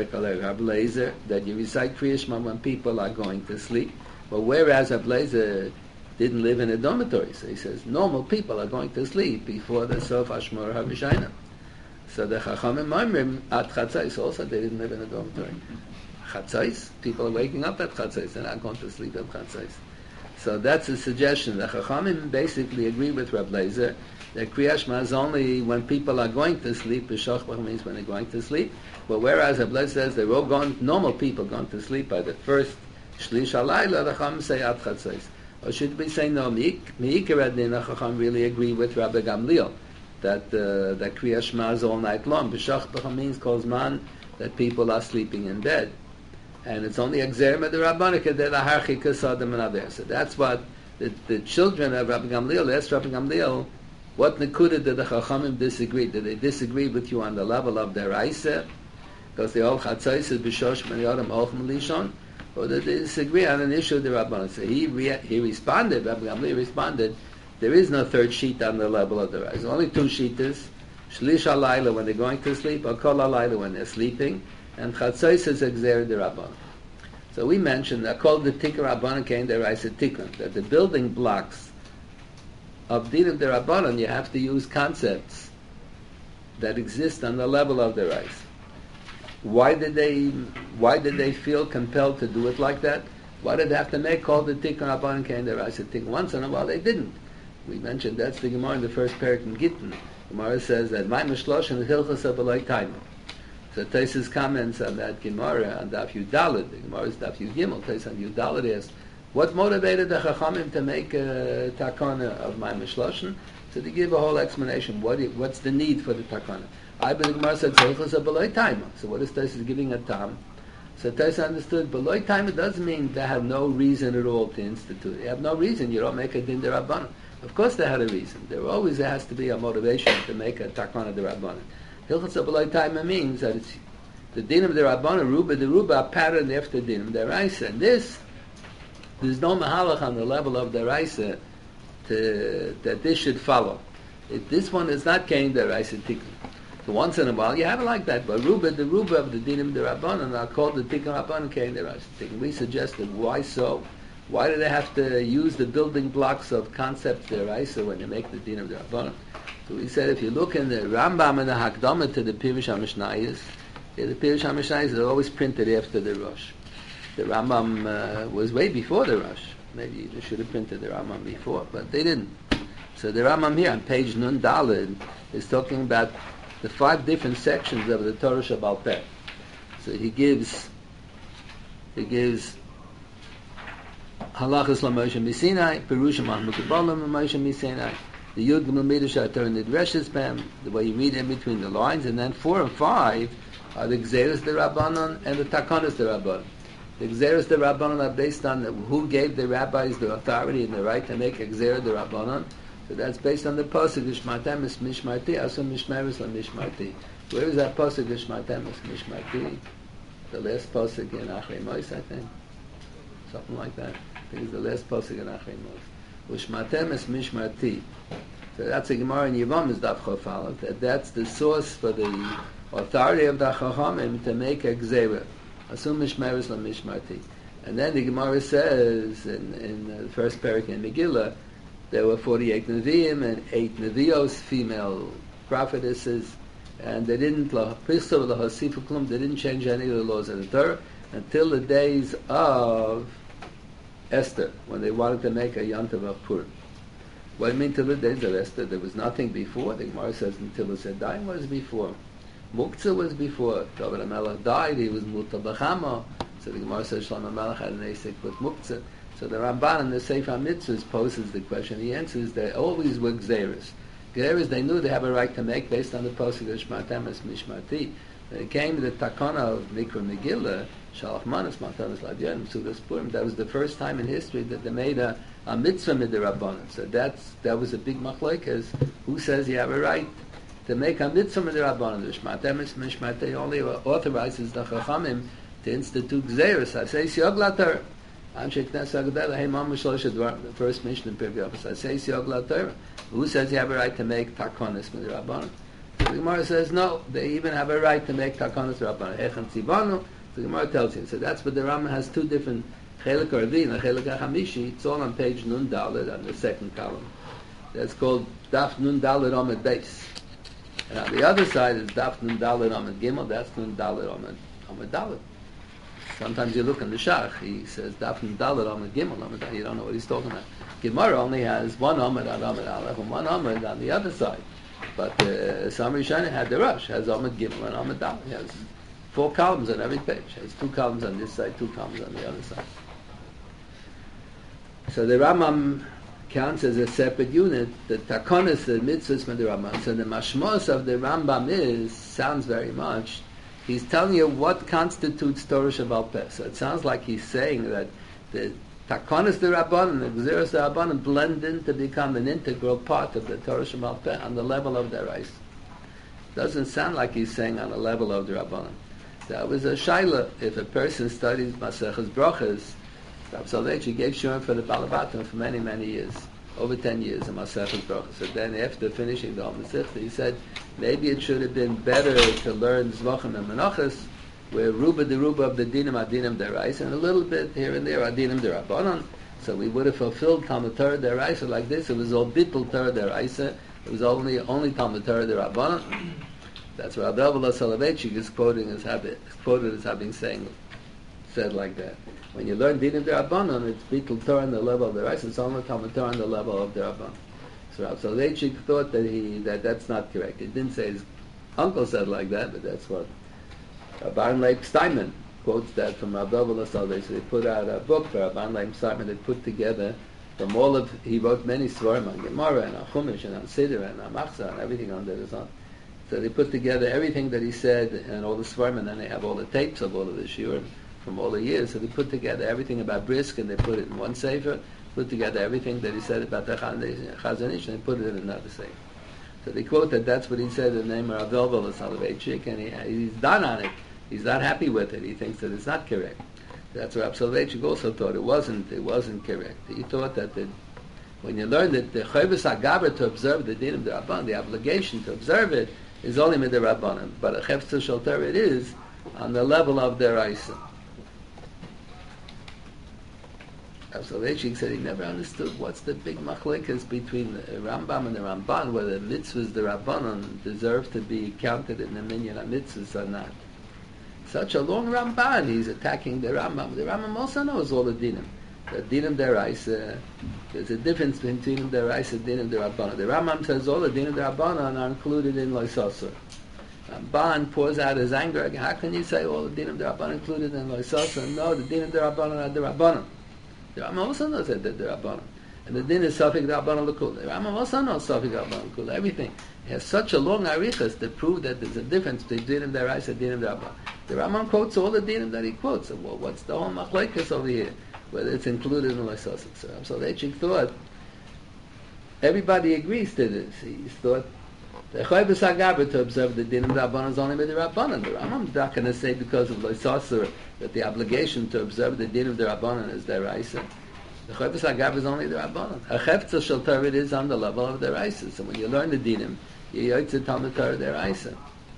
Lezer, that you recite Kriya Shema when people are going to sleep? But whereas Rabbi Lezer didn't live in a dormitory, so he says normal people are going to sleep before the Sof HaShmura HaRishayna. So the Chachamim Mamrim at Chatzais also they didn't live in a dormitory. Chatzais, people are waking up at Chatzais, they're not going to sleep at Chatzais. So that's a suggestion. The Chachamim basically agree with Rabbi Lezer that Kriya Shema is only when people are going to sleep. B'shach b'cha means when they're going to sleep. But whereas Rabbi Lezer says they're all going, normal people going to sleep by the first Shlish HaLayla, the Chachamim say at Chatzais. Or should we say no? Me'ikar Adin Chacham really agree with Rabbi Gamliel that that Kriya Shema is all night long. B'shach b'cha means Kozman that people are sleeping in bed, and it's only Exerma the Rabbanika that Aharchi Kasadim and Aver. So that's what the children of Rabbi Gamliel asked Rabbi Gamliel, what nekuda did the Chachamim disagree? Did they disagree with you on the level of their Raisa? Because the whole Chatzais is B'shosh Maniyadim Olchem Lishon. Or did they disagree on an issue of the Rabbanan? So he responded, Rabbi Gamliel responded, there is no third sheet on the level of the Raisa. There's only two sheetas, Shlish HaLayla when they're going to sleep, or Kol HaLayla when they're sleeping, and Chatzos is Exer the Rabbanan. So we mentioned that called the Tikkun Rabbanan came the Raisa Tikkun, that the building blocks of Din of the Rabbanan, you have to use concepts that exist on the level of the Raisa. Why did they feel compelled to do it like that? Why did they have to make all the Tikkun Rabbanan came the Raisa Tikkun? Once in a while they didn't. We mentioned that's the Gemara in the first parak in Gittin. Gemara says that my Mishlosh and Hilchas Abelai Taima. So Taisa's comments on that Gemara on Daf Yudalid, the Gemara is Daf Yudgimel, Taisa on Yudalid asks, what motivated the Chachamim to make a takana of my Mishlosh? So they give a whole explanation. What's the need for the takana? I believe Gemara said Hilchas Abelai Taima. So what is Taisa giving a tam? So Taisa understood, Beloi Taima doesn't mean they have no reason at all to institute. They have no reason, you don't make a din derabbanan. Of course they had a reason. There has to be a motivation to make a takana derabbanan. Hilchas Abelai Taima means that it's the din of the Rabbanan, the Ruba are patterned after din of the Raisa. And there's no mahalach on the level of the Raisa that this should follow. This one is not came the Raisa Tikkun. So once in a while you have it like that. But the Ruba of the din of the Rabbanan are called the Tikkun Rabbanan came the Raisa Tikkun. We suggested why so? Why do they have to use the building blocks of concepts the Raisa when they make the din of the Rabbanan? So we said if you look in the Rambam and the Hakdama to the Pirush HaMishnayos, the Pirush HaMishnayos are always printed after the Rosh. The Rambam was way before the Rosh. Maybe they should have printed the Rambam before, but they didn't. So the Rambam here on page Nun Daled is talking about the 5 different sections of the Torah Shabbal Peh. So he gives Halachas LaMoshe Misinai, Perushim HaMukabalim LaMoshe Misinai, the Yud Gimel Midrash HaTorah Nidreshes Pem, the way you read in between the lines, and then 4 and 5 are the Gzeres de Rabbanon and the Takanas de Rabbanon. The Gzeres de Rabbanon are based on who gave the rabbis the authority and the right to make a Gzeres de Rabbanon. So that's based on the pasuk Mishmartem es Mishmarti, Asum Mishmeres la Mishmarti. Where is that pasuk Mishmartem es Mishmarti? The last pasuk in Achrei Mos, I think. Something like that. I think it's the last pasuk in Achrei Mos. Ushmartem es Mishmarti. So that's a Gemara in Yevamos Daf Chofal. That's the source for the authority of the Chachamim to make a Gzeira. Asum Mishmeres la Mishmarti. And then the Gemara says in the first parak in Megillah, there were 48 Nevi'im and 8 Nevi'os, female prophetesses, and they didn't they didn't change any of the laws of the Torah until the days of Esther, when they wanted to make a Yom Tov of Purim. What do you mean Tila Dei Zeresta? There was nothing before. The Gemara says Tila Sedayim was before. Muktzah was before. David HaMelech died, he was Muta B'chama. So the Gemara says Shlomo HaMelech had an Asik with Muktzah. So the Ramban in the Sefer HaMitzvahs poses the question. He answers they always were Gzeres. Gzeres they knew they have a right to make based on the Pasuk of Shmartem as Mishmarti. When it came to the Takana of Mikra Megillah, Shalach Manas, Matanas Ladyan, Sudas Purim, that was the first time in history that they made a mitzvah midirabbanan. So that was a big machlokes. Who says you have a right to make a mitzvah midirabbanan? The Shmartem is Mishmarti only authorizes the Chachamim to institute Gzeres. I say Siog Later. The first Mishnah in Pirkei Avos. I say Siog Later. Who says you have a right to make takonis midirabbanan? The Gemara says no. They even have a right to make takonis midirabbanan. Echan tzivanu. The Gemara tells you. So that's what the Rambam has two different chelik arvin and chelik hamishi. It's all on page Nun Daled on the second column. That's called Daf Nun Daled Amud Beis. And on the other side is Daf Nun Daled Amud Gimel. That's Nun Daled Amud Daled. Sometimes you look in the Shach, he says Daf Nun Daled Amud Gimel. Amud, you don't know what he's talking about. Gemara only has one Amud on Amud Aleph and one Amud on the other side. But some Rishonim had the Rush, has Amud Gimel and Amud Daled. He has 4 columns on every page. He has 2 columns on this side, 2 columns on the other side. So the Rambam counts as a separate unit. The Takonis, the mitzvahs from the Rambam. So the mashmos of the Rambam sounds very much, he's telling you what constitutes Torah Shabbat Peh. So it sounds like he's saying that the Takonis the Rabbanan, the Gzeros the Rabbanan blend in to become an integral part of the Torah Shabbat Peh on the level of their Reis. Doesn't sound like he's saying on the level of the Rabbanan. That was a shaila. If a person studies Maseches Brachas, Rav Soloveitchik gave shiurim for the Balabatim for many, many years, over 10 years in Maseches Brachas. So then after finishing the whole Masechta, he said maybe it should have been better to learn Zvachim and Menachos, where Ruba the Ruba of the Dinim Adinim Derais, and a little bit here and there Adinim Derabanan. So we would have fulfilled Talmud Torah Deraisa like this. It was all Bittul Torah Deraisa. It was only Talmud Torah Derabanan. That's what Rav Soloveitchik is quoted as having said like that. When you learn Dinim Derabanan, it's Bittul Torah on the level of Deraisa. It's only Talmud Torah on the level of Derabanan. So Rav Soloveitchik thought that that's not correct. He didn't say his uncle said like that, but that's what Rabban Leib Steinman quotes that from Rav Soloveitchik. So they put out a book for Rabban Leib Steinman that put together from all of, he wrote many svarim on Gemara and on Chumash and on Siddur and on Machzah and everything on there. So they put together everything that he said and all the svarim, and then they have all the tapes of all of the shiurim from all the years. So they put together everything about Brisk and they put it in one sefer, put together everything that he said about the Chazon Ish and they put it in another sefer. So they quote that that's what he said in the name of Rav Soloveitchik, and he's done on it. He's not happy with it. He thinks that it's not correct. That's what Rav Soloveitchik also thought. It wasn't correct. He thought that when you learn that the Chayvus HaGaber to observe the Din of the Rabban, the obligation to observe it is only with the Rabbanan, but a Chefzer Shel Torah it is on the level of their Isa. Rav Soloveitchik said he never understood what's the big machlekes between the Rambam and the Ramban, whether mitzvahs the Rabbanan deserve to be counted in the minyan of mitzvahs or not. Such a long Ramban, he's attacking the Rambam. The Rambam also knows all the dinim. The dinim deraisa, there's a difference between dinim deraisa and dinim derabbanan. The Rambam says all the dinim derabbanan are included in loisasur. Ramban pours out his anger again. How can you say all the dinim derabbanan included in loisasur? No, the dinim derabbanan are derabbanan. The Rambam also knows that they're derabbanan. And the din is Safik Rabbanan L'Kul. The Rambam also knows Safik Rabbanan L'Kul. Everything. He has such a long arichas to prove that there's a difference between dinim deraisa and dinim derabbanan. The Rambam quotes all the dinim that he quotes. So, well, what's the whole machlekes over here? Whether it's included in Lysosim. So they thought, everybody agrees to this. He thought, the Chayvus HaGaber to observe the dinim derabbanan is only with the Rabbanan. The Rambam's not going to say because of Lysosim that the obligation to observe the dinim derabbanan is deraisa. The Chayvus HaGaber is only the Rabbanan. A Chefzer Shel Torah is on the level of deraisa. So when you learn the dinim, you yotze Talmud Torah deraisa.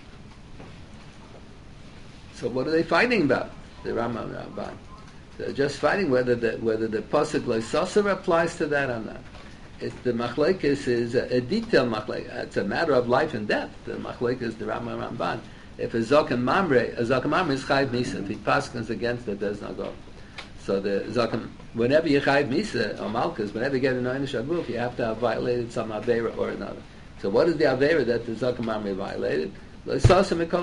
So what are they fighting about? The Rambam and Ramban. They're just fighting whether the pasuk Lysosim applies to that or not. The machlekes is a detailed machlekes. It's a matter of life and death. The machlekes, the Rambam and Ramban. If a Zokan Mamre is chayv misa. If he paskins against it, there's no go. So the Zakim, whenever you chayv misa or malchus, whenever you get an oynish aguf, you have to have violated some avera or another. So what is the avera that the Zakim Mamre violated? You're not allowed to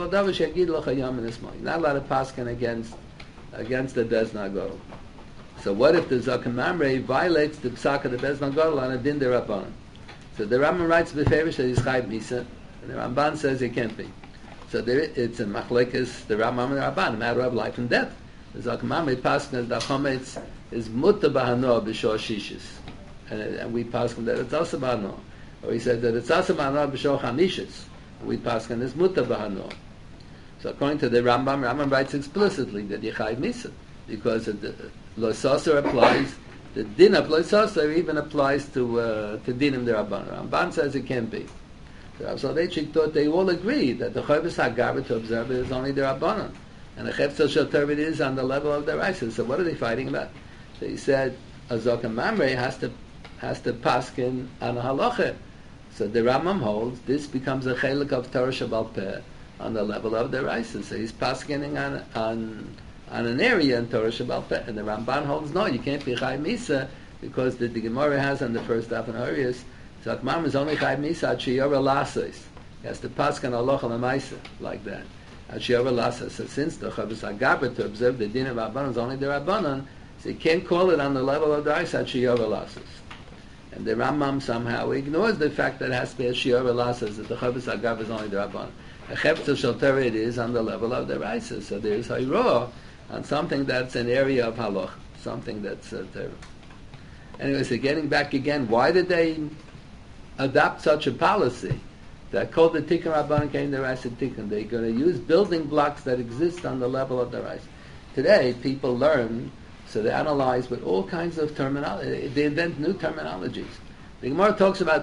paskin against the Bezdin Agol. So what if the Zakim Mamre violates the psak of the Bezdin Agol on a din derabbanan? So the Rambam writes beferish that he's chayv misa, and the Ramban says it can't be. So it's a machlekes, the Rambam and the Ramban, a matter of life and death. The Zakim Mamre paskin that chometz is mutta bahano b'shor shishis, and we paskin that it's also bahano. Or he said that it's also bahano b'shor chamishis. We paskin is mutta bahano. So according to the Rambam writes explicitly that Yechayv Misa, because Lo Soser applies, the din of Lo Soser even applies to dinim derabbanan. Ramban says it can't be. So they thought they all agree that the Chavis HaGabra to observe it is only derabbanan, and the Chefzer Shel Torah is on the level of the Raisa. So what are they fighting about? So he said a Zakim Mamre has to paskin on a halacha. So the Rambam holds this becomes a chelik of Torah Shabbal Peh on the level of the Raisa. So he's paskening on an area in Torah Shabbal Peh. And the Ramban holds no, you can't be Chayv Misa because the Gemara has on the first half in Arius, so Akmam is only Chayv Misa at Shiyora Lasas. He has to pasken Aloch Lamaisa like that. At Shiyora Lasas. So since the Chavis HaGabra to observe the din of Rabbanan is only the Rabbanan, so you can't call it on the level of the Raisa at Shiyora Lasas. And the Rambam somehow ignores the fact that it has to be a shiur elasas, that the Chavis HaGabra is only the Rabbanan. A Chefzer Shel Torah it is on the level of the Raisa. So there is Hayroah on something that's an area of Halach, something that's Torah. Anyway, so getting back again, why did they adopt such a policy that called the Tikkun Rabbanan came the Raisa Tikkun? They're going to use building blocks that exist on the level of the Raisa. Today, people learn. So they analyze with all kinds of terminology. They invent new terminologies. The Gemara talks about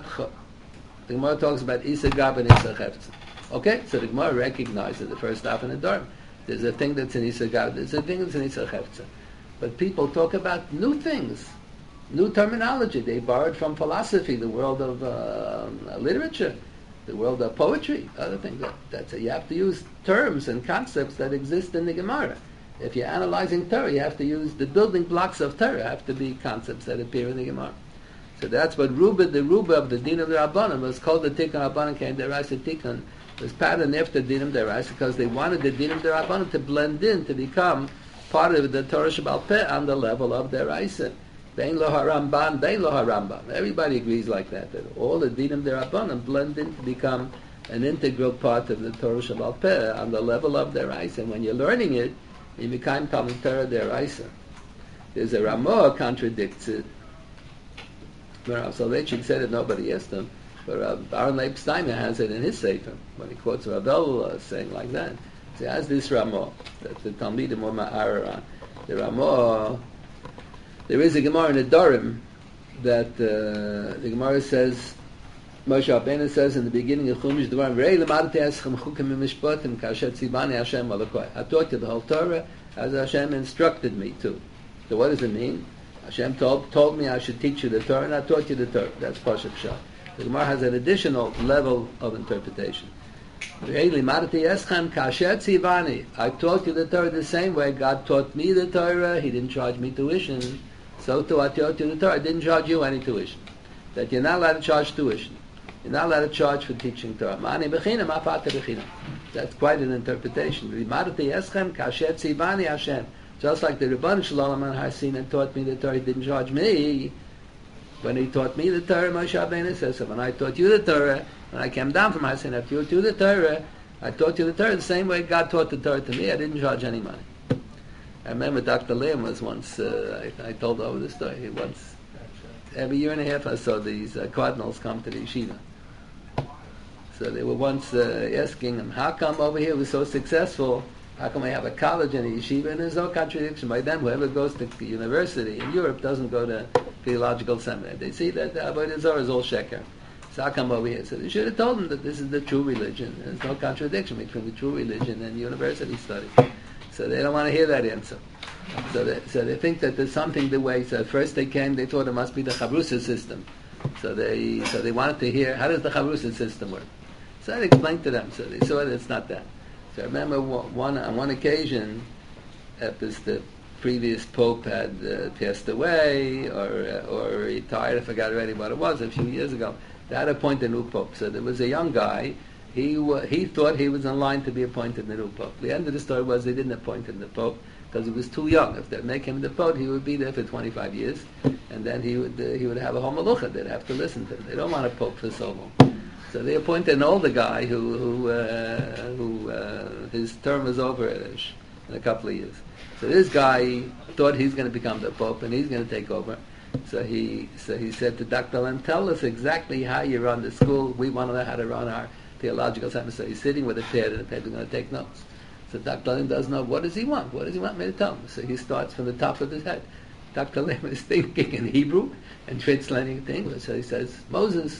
Isa Gab and Isa Chefza. Okay, so the Gemara recognizes the first half in the Dharm. There's a thing that's in Isa Gab, there's a thing that's in Isa Chefza. But people talk about new things, new terminology. They borrowed from philosophy, the world of literature, the world of poetry, other things. You have to use terms and concepts that exist in the Gemara. If you're analyzing Torah, you have to use the building blocks of Torah, have to be concepts that appear in the Gemara. So that's what the Ruba of the Din of the Rabbanan was called the Tikkun Rabbanan came Deraisa Tikkun, was patterned after Din of Deraisa because they wanted the Din of the Rabbanan to blend in, to become part of the Torah Shabbal Peh on the level of Deraisa. Bein lo haRamban, bein lo haRambam. Everybody agrees like that all the Din of the Rabbanan blend in to become an integral part of the Torah Shabbal Peh on the level of Deraisa. And when you're learning it, you become Talmud Torah Deraisa. There's a Ramah contradicts it. Rav Soloveitchik said it, nobody asked him, but Aaron Leib Steiner has it in his Sefer, when he quotes Ravel saying like that. So he has this Ramah, that the Talmidim were ma'arer on. The Ramah, there is a Gemara in the Dorim, that the Gemara says, Moshe Rabbeinu says in the beginning of Chumash Devarim, "V'rei lemadati eschem chukim mimishpatim kasher tzivani Hashem alakoi." I taught you the whole Torah as Hashem instructed me to. So what does it mean? Hashem told me I should teach you the Torah, and I taught you the Torah. That's Pashat Pshat. The Gemara has an additional level of interpretation. "V'rei lemadati eschem kasher tzivani." I taught you the Torah the same way God taught me the Torah. He didn't charge me tuition. So too I taught you the Torah. I didn't charge you any tuition. That you're not allowed to charge tuition. You're not allowed to charge for teaching Torah. That's quite an interpretation. Just like the Rebbeinu Shalom and Harsina taught me the Torah, he didn't charge me. When he taught me the Torah, Moshe Rabbeinu says, so when I taught you the Torah, when I came down from Harsina, I taught you the Torah, I taught you the Torah the same way God taught the Torah to me. I didn't charge any money. I remember Dr. Liam was once, I told over the story, he once, every year and a half or so, these cardinals come to the yeshiva. So they were once asking him, how come over here we're so successful? How come we have a college and a yeshiva? And there's no contradiction. By then, whoever goes to university in Europe doesn't go to theological seminary. They see that the Avodah Zarah is all sheker. So how come over here? So they should have told them that this is the true religion. There's no contradiction between the true religion and university studies. So they don't want to hear that answer. So they think that there's something the way. So at first they came, they thought it must be the Chavrusa system. So they wanted to hear, how does the Chavrusa system work? So I explained to them. So they saw that it's not that. So I remember on one occasion, at this, the previous pope had passed away or retired. I forgot already what it was a few years ago. They had appointed a new pope. So there was a young guy. He thought he was in line to be appointed the new pope. The end of the story was they didn't appoint him the pope because he was too young. If they'd make him the pope, he would be there for 25 years, and then he would have a whole malucha. They'd have to listen to him. They don't want a pope for so long. So they appointed an older guy who his term was over in a couple of years. So this guy thought he's going to become the pope and he's going to take over. So he said to Dr. Lem, tell us exactly how you run the school. We want to know how to run our theological center. So he's sitting with a pad and the pad is going to take notes. So Dr. Lem doesn't know, what does he want? What does he want me to tell him? So he starts from the top of his head. Dr. Lem is thinking in Hebrew and translating to English. So he says, Moses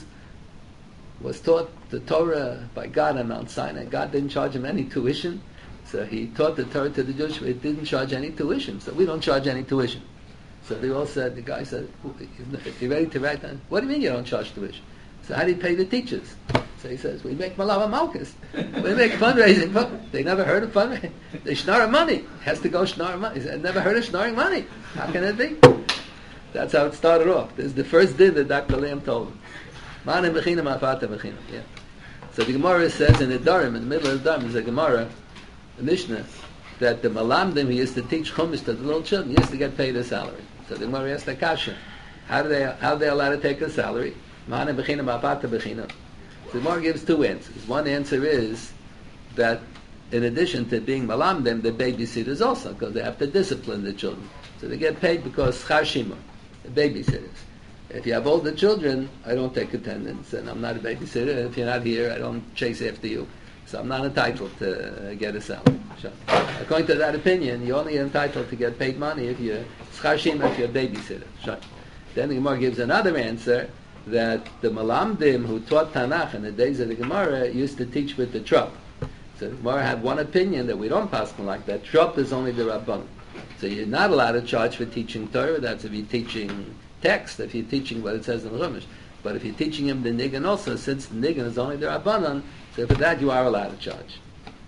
was taught the Torah by God on Mount Sinai. God didn't charge him any tuition. So he taught the Torah to the Jewish, but it didn't charge any tuition. So we don't charge any tuition. So they all said, the guy said, you ready to write down? What do you mean you don't charge tuition? So how do you pay the teachers? So he says, we make malava malchus. We make fundraising. They never heard of fundraising. They schnorr money. Has to go schnorr money. He said, never heard of schnorring money. How can it be? That's how it started off. This is the first din that Dr. Liam told him. Manim b'chinam afata b'chinam. Yeah. So the Gemara says in the Darim, in the middle of the Darim, there's a Gemara, a Mishnah, that the Malamdim who used to teach Chumash to the little children used to get paid a salary. So the Gemara asked the Kasha, how are they allowed to take a salary? Manim b'chinam afata b'chinam. So the Gemara gives two answers. One answer is that in addition to being Malamdim, the babysitters also, because they have to discipline the children. So they get paid because schar shima, the babysitters. If you have older children, I don't take attendance, and I'm not a babysitter. If you're not here, I don't chase after you. So I'm not entitled to get a salary. So, according to that opinion, you're only entitled to get paid money if you're schar shima, if you're a babysitter. So, then the Gemara gives another answer that the Malamdim who taught Tanakh in the days of the Gemara used to teach with the trup. So the Gemara had one opinion that we don't pass them like that. Trup is only the Rabban. So you're not allowed to charge for teaching Torah. That's if you're teaching text, if you're teaching what it says in the Chumash. But if you're teaching him the Nigun also, since the Nigun is only the Rabbanan, so for that you are allowed to charge.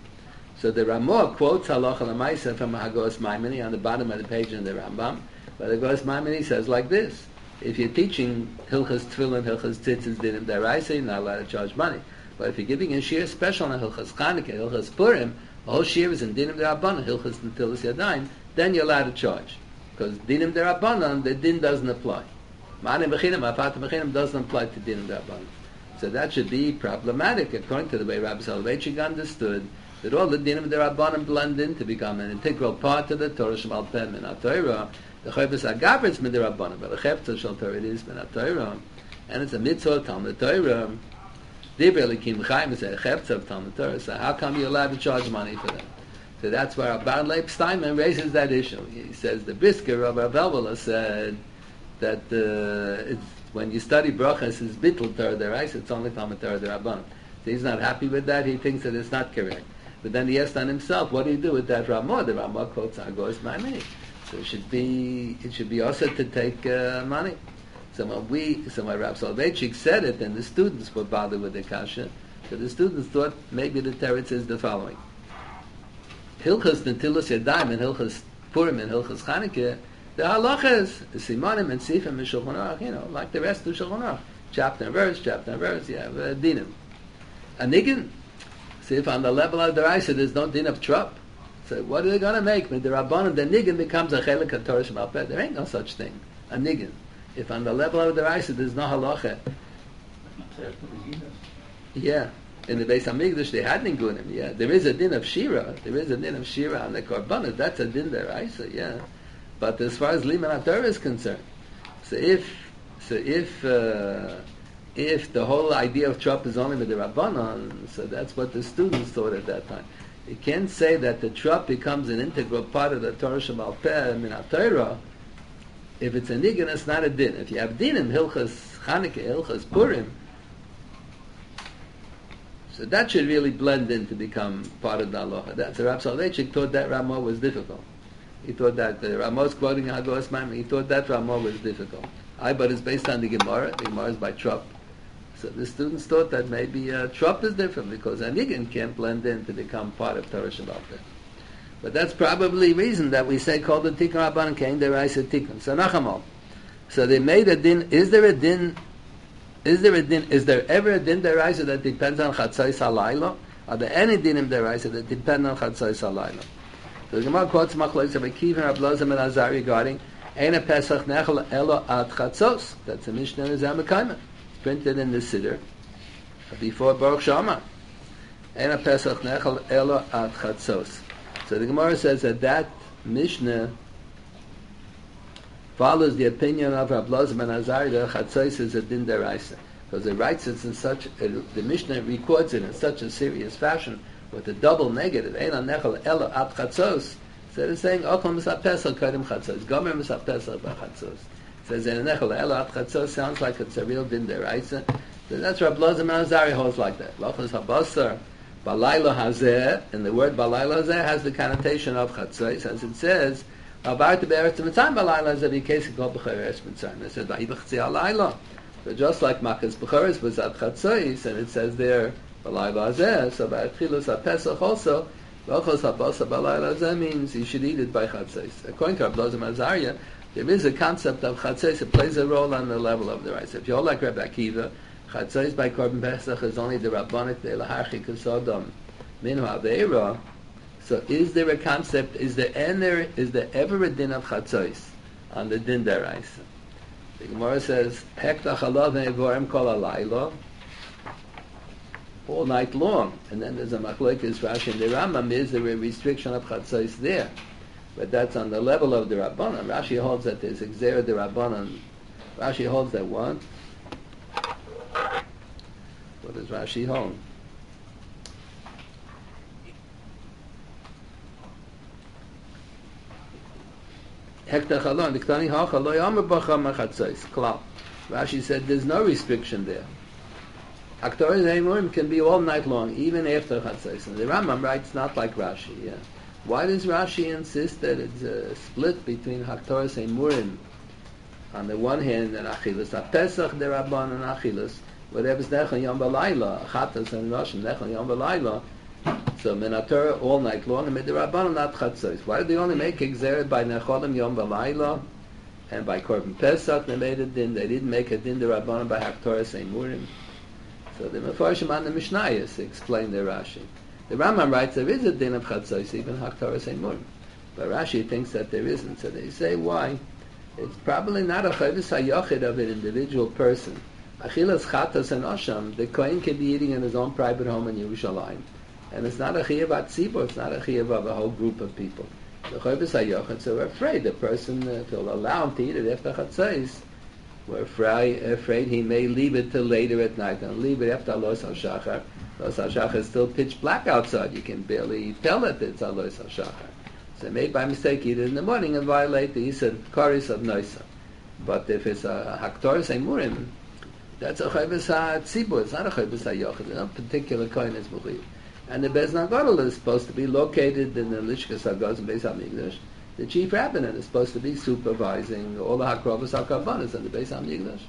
So the Ramah quotes Halacha L'Maisa from Hagos Maimoni on the bottom of the page in the Rambam. But Hagos Maimoni says like this: if you're teaching Hilchas Tefillin, Hilchas Tzitzis, Dinim Deraisa, you're not allowed to charge money. But if you're giving a shir special on Hilchas Chanukah, Hilchas Purim, the whole shir is in Dinim Derabanan, Hilchas Netilas Yadayim, then you're allowed to charge. Because Dinim Derabanan, the din doesn't apply. Manim B'chinam, Afat B'chinam doesn't apply to Dinim Derabanan. So that should be problematic, according to the way Rabbi Soloveitchik understood, that all the Dinim Derabanan blend in to become an integral part of the Torah Shemal Peh Min HaTorah. The Chayvus HaGavra is Min Derabanan, but the Chayvus Shal Torah it is Min HaTorah, and it's a mitzvah Talmud Torah. Divrei Elikim Chaim is a Chayvus of Talmud Torah, so how come you're allowed to charge money for them? So that's where Rabban Leib Steinman raises that issue. He says the Brisker of Rav Elvela said that it's, when you study brachas, it's bittul Torah deraisa, it's only Talmud Torah derabbanan. So he's not happy with that. He thinks that it's not correct. But then he asked on himself, what do you do with that Ramah? The Ramah quotes Hagos Maimoni. So it should be also to take money. So when Rav Soloveitchik said it, then the students were bothered with the kasha. So the students thought maybe the teretz is the following. Hilchas Netilas Yadayim and Hilchas Purim and Hilchas Chanukah, the halachas, the simanim and sifim and Shulchan Aruch, like the rest of Shulchan Aruch, chapter and verse, you have dinim. A nigun, so if on the level of the Raisa there's no din of trup, so what are they going to make? When the Rabbanan, the nigun becomes a chelik of Torah Shemal Peh. There ain't no such thing, a nigun. If on the level of the Raisa there's no halacha. Yeah. In the Beis Hamikdash they had nigunim, yeah. There is a din of shira. There is a din of shira on the korbanos. That's a din deraisa, yeah. But as far as liman haTorah is concerned, so if the whole idea of trup is only with the Rabbanon, so that's what the students thought at that time. You can't say that the trup becomes an integral part of the Torah Shemal Peh Min HaTorah. If it's a nigun, it's not a din. If you have dinim, Hilchas Chanukah, Hilchas Purim, so that should really blend in to become part of the halacha. That's Rav Soloveitchik thought that Ramah was difficult. He thought that the Ramah is quoting Hagos Maimoni. He thought that Ramah was difficult. But it's based on the Gemara. The Gemara is by trup. So the students thought that maybe trup is different because a nigun can't blend in to become part of Torah Shemal Peh. But that's probably the reason that we say called the Tikkun Rabbanan Kain Deraisa Tikkun. So Nachamal. So they made a din. Is there ever a din Deraisa that depends on Chatzos Halayla? Are there any dinim Deraisa that depend on Chatzos Halayla? So the Gemara quotes Machlokes of Akiva and Rabbi Elazar ben Azari regarding Eina Pesach Nechel Elo Ad Chatzos. That's a Mishnah in Zamekaiman. It's printed in the Siddur before Baruch Shama. Eina Pesach Nechel Elo Ad Chatzos. So the Gemara says that Mishnah follows the opinion of Rabbi Elazar ben Azari that Chatzos is a din deraisa, because it writes it in such the Mishnah records it in such a serious fashion with a double negative. Eina nechel elo at Chatzos. So it's saying Okom misap pesach kadim Chatzos. Gomer misap pesach b'Chatzos. Says Eina nechel elo at Chatzos sounds like it's a real din deraisa. So that's Rabbi Elazar ben Azari holds like that. Lachos habasar. Balayla hazeh, and the word balayla hazeh has the connotation of chatzos, as it says, "Avarta be'eretz mitzrayim balayla hazeh v'yikesi kol b'cheres mitzrayim." It says v'yibachzi alayla. So just like Makas b'cheres was at chatzos, and it says there balayla hazeh. So v'atchilus haPesach also, v'achos habasa balayla hazeh means you should eat it by chatzos. According to Rabbi Elazar ben Azariah, there is a concept of chatzos. It plays a role on the level of the rice. If you're like Rabbi Akiva, Chatzos by Korban Pesach is only the Rabbanit de Lahachi Kasodam Minu Aveira. So is there a concept, is there ever a din of Chatzos on the din deraisa? The Gemara says, Hekta Chalav Nevorim Kol Alayla, all night long. And then there's a Machlokes Rashi and the Rambam, is there a restriction of Chatzos there? But that's on the level of the Rabbanan. Rashi holds that there's Exera de Rabbanan. Rashi holds that one. What does Rashi hold? Rashi said there's no restriction there. Haktorah Eimurim can be all night long, even after Chatzos. And the Rambam writes not like Rashi. Yeah. Why does Rashi insist that it's a split between Haktorah Eimurim on the one hand and Achilus HaPesach derabban and Achilus? Whatever's Nechel Yom Balayla, Chatas and Roshim, Nechel Yom Balayla, so Minatorah all night long, and Midirabban not Chatzos. Why did they only make Exeret by Necholim Yom Balayla, and by Korban Pesach they made a din, they didn't make a din Dirabban by Haktorah Seimurim? So the Mefarshim on the Mishnayos explain the Rashi. The Rambam writes there is a din of Chatzos, even Haktorah Seimurim. But Rashi thinks that there isn't, so they say why? It's probably not a Chavis HaYochid of an individual person. Achilas chatas and osham, the kohen can be eating in his own private home in Yerushalayim, and it's not a chiyuv at tzibur, it's not a chiyuv of a whole group of people. The chavis hayochad, so we're afraid the person if he'll allow him to eat it after chatzos, we're afraid he may leave it till later at night and leave it after Alos HaShachar. Alos HaShachar is still pitch black outside; you can barely tell that it's Alos HaShachar. So he may by mistake eat it in the morning and violate the Yisad Koris of Noisa. But if it's a Haktorah Seimurim, that's a chayvus ha-tzibur. It's not a chayvus ha-yochid. No particular kohen is mechuyev. And the Beis Nagadol is supposed to be located in the Lishkas HaGoz and Beis HaMikdash. The chief rabbinate is supposed to be supervising all the hakrovas ha-karbanos in the Beis HaMikdash.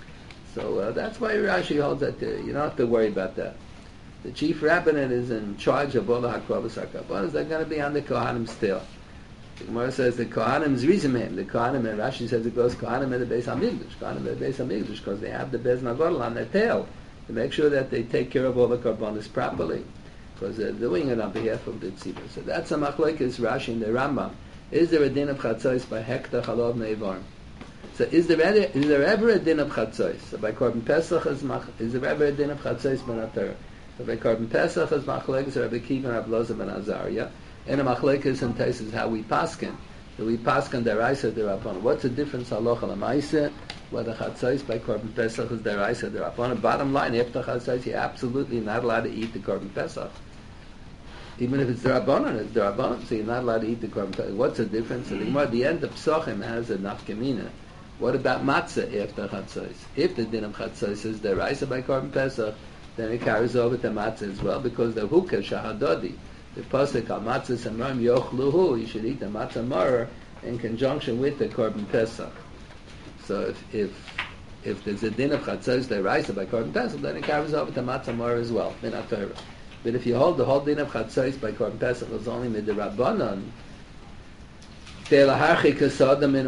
So that's why Rashi holds that you don't have to worry about that. The chief rabbinate is in charge of all the hakrovas ha-karbanos. They're going to be on the Kohanim still. The Gemara says the Kohanim zrizim him. The Kohanim, and Rashi says it goes Kohanim in the Beis HaMikdash. Kohanim in the Beis HaMikdash, because they have the Beis Nagadol on their tail to make sure that they take care of all the karbanos properly, because they're doing it on behalf of the tzibur. So that's a machlokes Rashi and the Rambam. Is there a din of chatzos by hekta chalav neivar? So is there ever a din of chatzos? So by Korban Pesach is there ever a din of chatzos b'natar? So by Korban Pesach is machlokes Rabbi Akiva and Rabbi Elazar ben Azariah. And a machlekes and tais is how we paskin. Do we paskin deraisa derabbanan? What's the difference halacha l'maisa? Whether chatzos by Korban Pesach is deraisa derabbanan. Bottom line, after chatzos, you're absolutely not allowed to eat the Korban Pesach. Even if it's derabbanan, it's derabbanan, so you're not allowed to eat the Korban Pesach. What's the difference? So the end of Psachim has a nafkamina. What about matzah after chatzos? If the din of chatzos is deraisa by Korban Pesach, then it carries over to matzah as well, because the hukah shahadodi. The pasuk al matzah samram yochluhu, you should eat the matzah maror in conjunction with the Korban Pesach. So if there's a din of chatzos deraisa by Korban Pesach, then it carries over to matzah maror as well. But if you hold the whole din of Chatzos by Korban Pesach is only midrabanan, so there's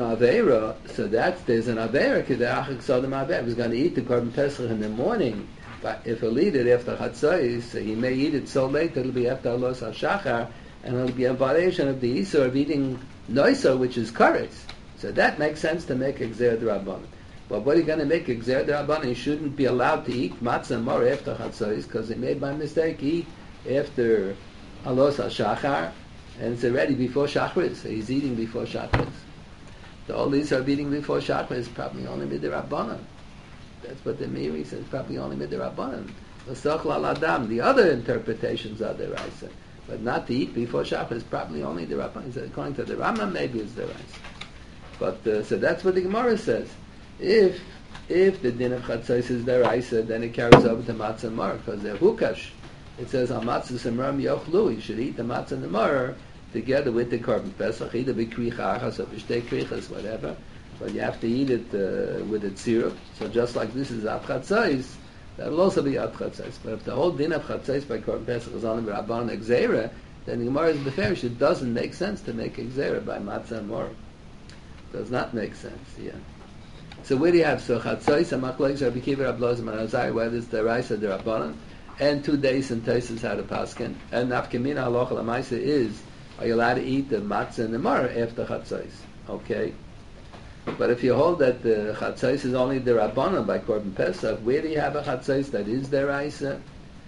an Aveira, if he's going to eat the Korban Pesach in the morning, but if he'll eat it after Chatzos, he may eat it so late that it'll be after Alos HaShachar, and it'll be a violation of the Isur of eating Noiser, which is Karetz. So that makes sense to make Exer D'Rabbanan. But what are you going to make Exer D'Rabbanan? He shouldn't be allowed to eat matzah more after Chatzos, because he made by mistake eat after Alos HaShachar, and it's already before Shachris, so he's eating before Shachris. So all these are eating before Shachris, probably only midrabanan. That's what the Meiri says, probably only midrabanan. The other interpretations are deraisa, but not to eat before Shachris, probably only derabanan. According to the Rambam, maybe it's deraisa. But so that's what the Gemara says. If the din of Chatzos is deraisa, then it carries over to matzah and mar, because they're hukash. It says on matzah semram yochlu, you should eat the matzah and the mar together with the Korban Pesach, either b'kricha achas or b'shtei krichas, whatever. But you have to eat it with its syrup. So just like this is at Chatzos, that will also be at Chatzos. But if the whole din of Chatzos by Korban Pesach is only Rabban Exera, then the Gemara is beferish. It doesn't make sense to make Exera by matzah and mar. Does not make sense. Yeah. So where do you have so Chatzos and Machlokes Rabbi Akiva, Rabbi Elazar ben Azariah, whether it's the Raisa the Rabbanan, and 2 days in Tosfos how to paskin, and Nafkamina Halacha L'Maisa is, are you allowed to eat the matzah and the mar after Chatzos? Okay. But if you hold that the Chatzos is only the Rabbanan by Korban Pesach, where do you have a Chatzos that is the Raisa?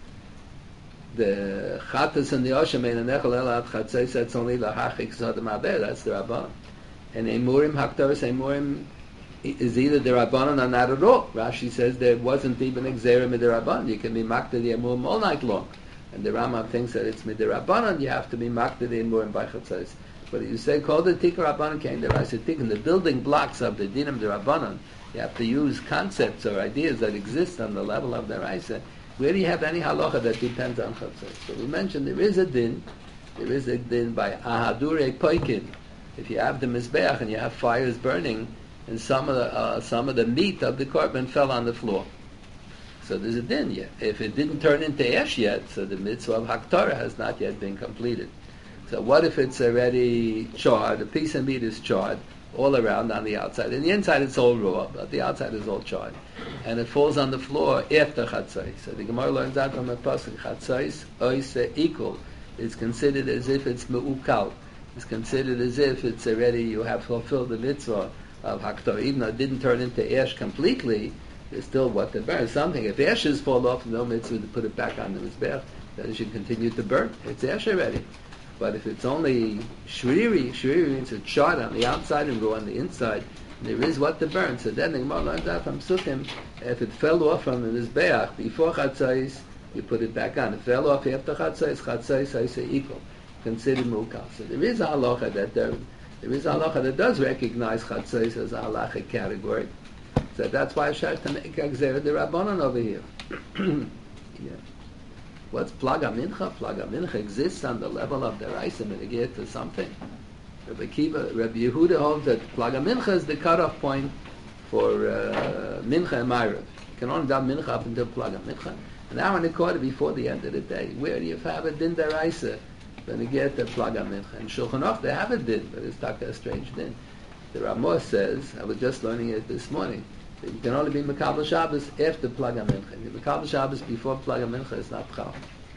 The Chatas and the Oshem and the Nechel Elat Chatzos, that's only the Hachik Sodom Aber, that's the Rabbanan. And Emurim, Haktaris Emurim is either the Rabbanan or not at all. Rashi says there wasn't even Exerim with the Rabbanan. You can be Makta the Emurim all night long. And the Rambam thinks that it's Midirabbanan, you have to be Makta the Emurim by Chatzos. But if you say, call the Tikka Rabbanan came there, I said, in the building blocks of the Dinam the Rabbanan, you have to use concepts or ideas that exist on the level of the Raisa. Where do you have any halacha that depends on Chatzos? So we mentioned there is a din by Ahadure Poikin. If you have the Mizbeach and you have fires burning, and some of the meat of the korban fell on the floor. So there's a din yet. If it didn't turn into ash yet, so the mitzvah of Haktorah has not yet been completed. So what if it's already charred, a piece of meat is charred all around on the outside, and the inside it's all raw, but the outside is all charred, and it falls on the floor after Chatzos. So the Gemara learns out from a pasuk, Chatzos oise equal. It's considered as if it's me'ukal. It's considered as if it's already, you have fulfilled the mitzvah of Haktorah. Even though it didn't turn into ash completely, there's still what to burn. Something, if ashes fall off, no mitzvah to put it back on the mizbeach, then it should continue to burn. It's ash already. But if it's only shriri means it's charred on the outside and raw on the inside, there is what to burn. So then the Gemara learns out from Sukkim, if it fell off from the mizbeach before Chatzos, you put it back on. If it fell off after Chatzos, I say equal, considered mukal. So there is a halacha that does recognize Chatzos as a halachic category. So that's why I tried to make Exer the Rabbanan over here. Yeah. What's Plaga Mincha? Plaga Mincha exists on the level of the Raisa Minigir to something. Rabbi Yehuda holds that Plaga Mincha is the cutoff point for Mincha and Ma'ariv. You can only daven Mincha up until Plaga Mincha. An hour and a quarter before the end of the day. Where do you have a din deraisa? When you get the Plaga Mincha. And Shulchan Aruch, they have a din, but it's not a strange din. The Ramah says, I was just learning it this morning, that you can only be Mekabel Shabbos after Plaga Mincha. If you're Mekabel Shabbos before Plaga Mincha, it's not Chal.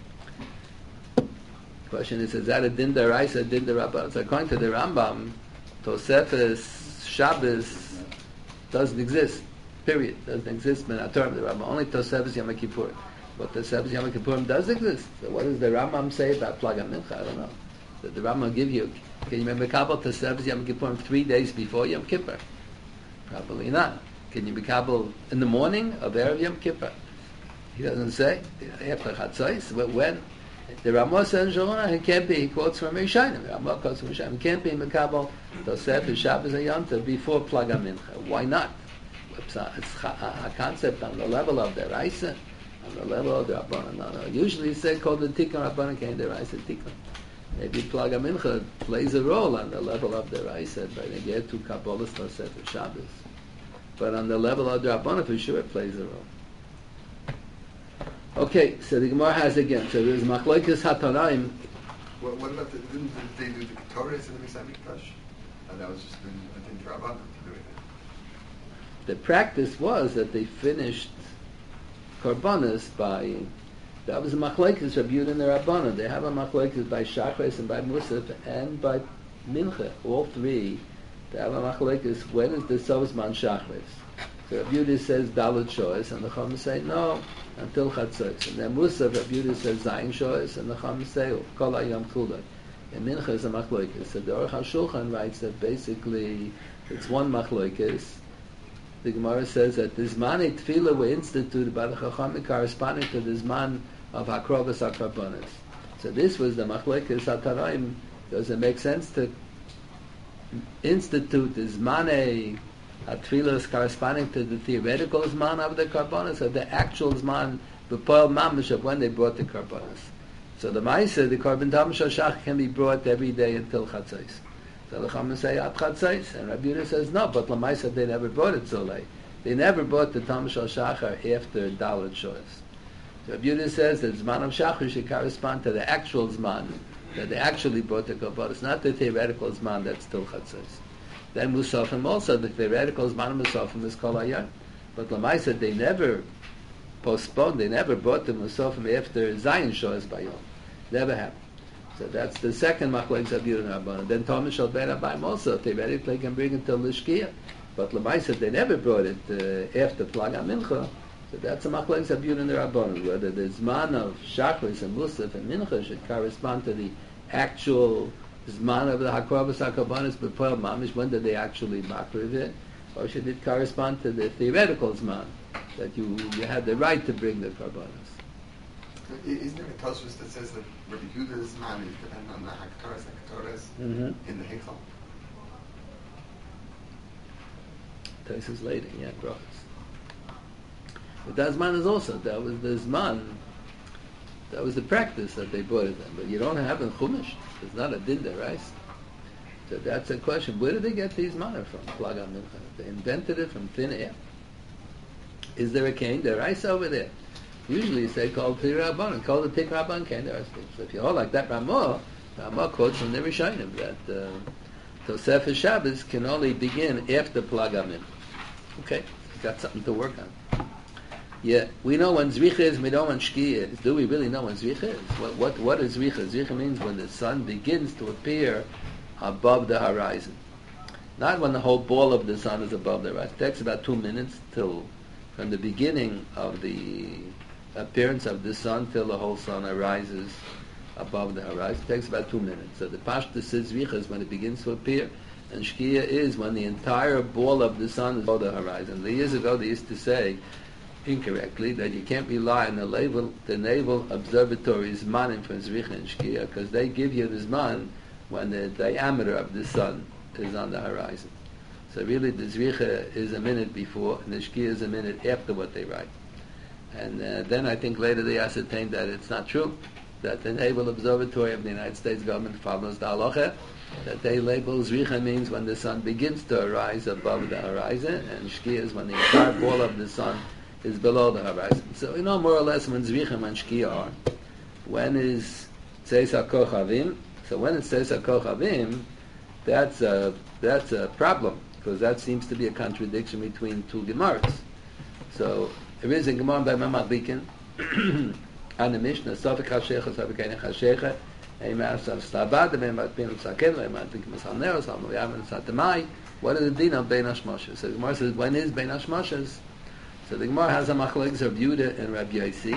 Question is that a din deraisa, din derabbanan? So according to the Rambam, Tosefes Shabbos doesn't exist. Period. Doesn't exist in our term. The Rambam only Tosefes Yom Kippur. But Tosefes Yom Kippur does exist. So what does the Rambam say about Plaga Mincha? I don't know. Did the Rambam give you? Can you remember Kabbalah Tosefes Yom Kippur 3 days before Yom Kippur? Probably not. Can you be Kabbalah in the morning of Erev Yom Kippur? He doesn't say. After Chatzos. When? The Ramah says, he can't be, he quotes from Rishonim. Ramah quotes from Rishonim. He can't be Mekabel Tosefes Shabbos and Yom Tov before Plaga Mincha. Why not? It's a concept on the level of the Raisa, on the level of the Rabbanan. No. Usually it's said called the Tikkun Rabbanan came the Raisa Tikkun. Maybe Plaga Mincha plays a role on the level of the Raisa, but they get to Kabbalah Tosefes Shabbos. But on the level of the Rabbanan, for sure it plays a role. Okay, so the Gemara has again. So there's Machlokes Hatanaim.
What about didn't they do the Torahs in the Beis Hamikdash? And that was just a thing for Rabbanim to do it.
The practice was that they finished Korbanos by, that was a Machlokes Rabbi Yehuda and the Rabbanan. They have a Machlokes by Shachris and by Musaf and by Mincha. All three, they have a Machlokes. When is the Sovzman Shachris? So Rabbi Yehuda says Dalet Shoes, and the Chacham say no, until Chatzos. And then Musaf, Rabbi Yehuda says Zayin Shoes, and the Chacham say Kol Hayom Kulei. And Mincha is a Machlokes. So the Aruch HaShulchan writes that basically it's one Machlokes. The Gemara says that the Zmanei Tefillah were instituted by the Chachamim corresponding to the Zman of Hakrovas HaKarbonos. So this was the Machlokes HaTanaim. Does it make sense to institute the Zmanei Tefillah corresponding to the theoretical Zman of the Karbonos or the actual Zman, the Poel Mamish of when they brought the Karbonos? So the Maisa, the Korban Tam Shach can be brought every day until Chatzos. So the Chachamim say at Chatzos, and Rabbi Yehuda says no, but Lamaisa they never brought it so late. They never brought the Tam Shachar after Dalet Shoes. So Rabbi Yehuda says that Zman of Shachar should correspond to the actual Zman that they actually brought the Karbonos, not the theoretical Zman that's still Chatzos. Then Musafim also, the theoretical Zman of Musafim is Kol Hayom. But Lamaisa they never postponed, they never brought the Musafim after Zayin Shoes Bayom. Never happened. So that's the second Machlokes of Yehuda and Rabbanan. Then Talmud Shal Ben Abayim also, theoretically can bring it till Lishkia. But Lamaisa they never brought it after Plag HaMincha. So that's a Machlokes of Yehuda and Rabbanan, whether the Zman of Shachris and Musaf and Mincha should correspond to the actual Zman of the Hakrovas HaKarbonos before Mamish, when did they actually makriv it? Or should it correspond to the theoretical Zman, that you had the right to bring the Karbonos?
Isn't there a Tosfos that says that Rabbi Yehuda's man is dependent on the Hakatoras in the Heichal?
Tosfos later, yeah, Brachos. But that Zman is also, that was the Zman, that was the practice that they brought it in. But you don't have in Chumash. It's not a din deraisa. So that's a question. Where did they get these manna from? Plag HaMincha. They invented it from thin air. Is there a kain deraisa over there? Usually you say called Tir Rabban, called the Tik Rabban kain deraisa. So if you hold like that, Ramah quotes from the Rishonim that Tosefes Shabbos can only begin after Plag HaMincha. Okay, you got something to work on. Yeah, we know when Zricha is, we know when Shkia is. Do we really know when Zricha is? What is Zricha? Zricha means when the sun begins to appear above the horizon. Not when the whole ball of the sun is above the horizon. It takes about 2 minutes till, from the beginning of the appearance of the sun till the whole sun arises above the horizon. It takes about 2 minutes. So the Pashta says Zricha is when it begins to appear, and Shkia is when the entire ball of the sun is above the horizon. Years ago they used to say, incorrectly, that you can't rely on the naval observatory's Zmanim for Zricha and Shkia, because they give you the Zman when the diameter of the sun is on the horizon. So really the Zricha is a minute before, and the Shkia is a minute after what they write. And then I think later they ascertained that it's not true, that the Naval Observatory of the United States government follows the halacha, that they label Zricha means when the sun begins to arise above the horizon, and Shkia is when the entire ball of the sun is below the horizon. So we know more or less when Zricha and Shkia are. When is Tzeis HaKochavim? So when it says HaKochavim, that's a problem, because that seems to be a contradiction between two Gemaras. So there is a Gemara by Mamad Bikin on the Mishnah, Sofik HaShecha, Sofik Einech HaShecha, Eimasav Stabad, Eimat Pinot Saken, Eimat Pinot Saneros, Amoyam and Satamai. What is the din of Bein HaShmoshes? So the Gemara says, when is Bein HaShmoshes? So the Gemara has a machlokes of Yehuda and Rabbi Yossi.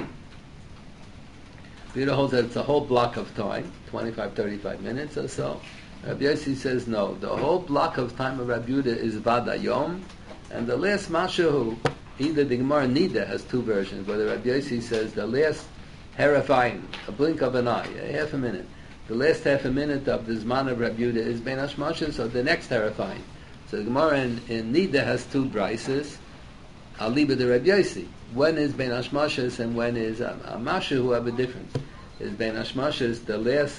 Yehuda holds that it's a whole block of time, 25, 35 minutes or so. Rabbi Yossi says no. The whole block of time of Rabbi Yehuda is Vadayom, and the last Mashahu, either the Gemara Nida has two versions, where the Rabbi Yossi says the last Herafayin, a blink of an eye, a half a minute. The last half a minute of the Zman of Rabbi Yehuda is Bein HaShmoshes, so the next Herafayin. So the Gemara in Nida has two brises. Aliba the Rabbi Yossi. When is Bein HaShmoshes and when is Masha, who have a difference? Is Bein HaShmoshes the last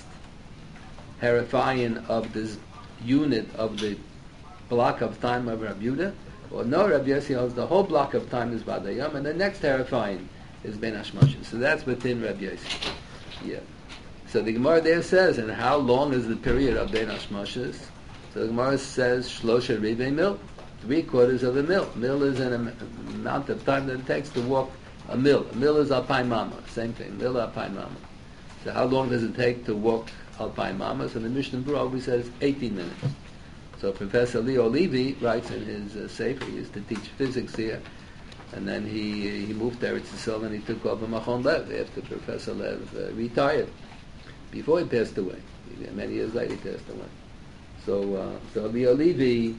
Herafayin of this unit of the block of time of Rabbi Yehuda? Or no, Rabbi Yossi holds the whole block of time is Vadayam, and the next Herafayin is Ben Hashmashas. So that's within Rabbi Yosef. Yeah. So the Gemara there says, and how long is the period of Ben Hashmashas? So the Gemara says, Shlosha Rivei Mil, 3/4 of a mil. Mil is an amount of time that it takes to walk a mil. A mil is Alpine Mama, same thing, mil Alpine Mama. So how long does it take to walk Alpine Mama? So the Mishnah Berurah always says 18 minutes. So Professor Leo Levy writes in his Sefer, he used to teach physics here, and then he moved to Eretz Yisrael and he took over Machon Lev after Professor Lev retired, before he passed away. Many years later he passed away. So Leo Levy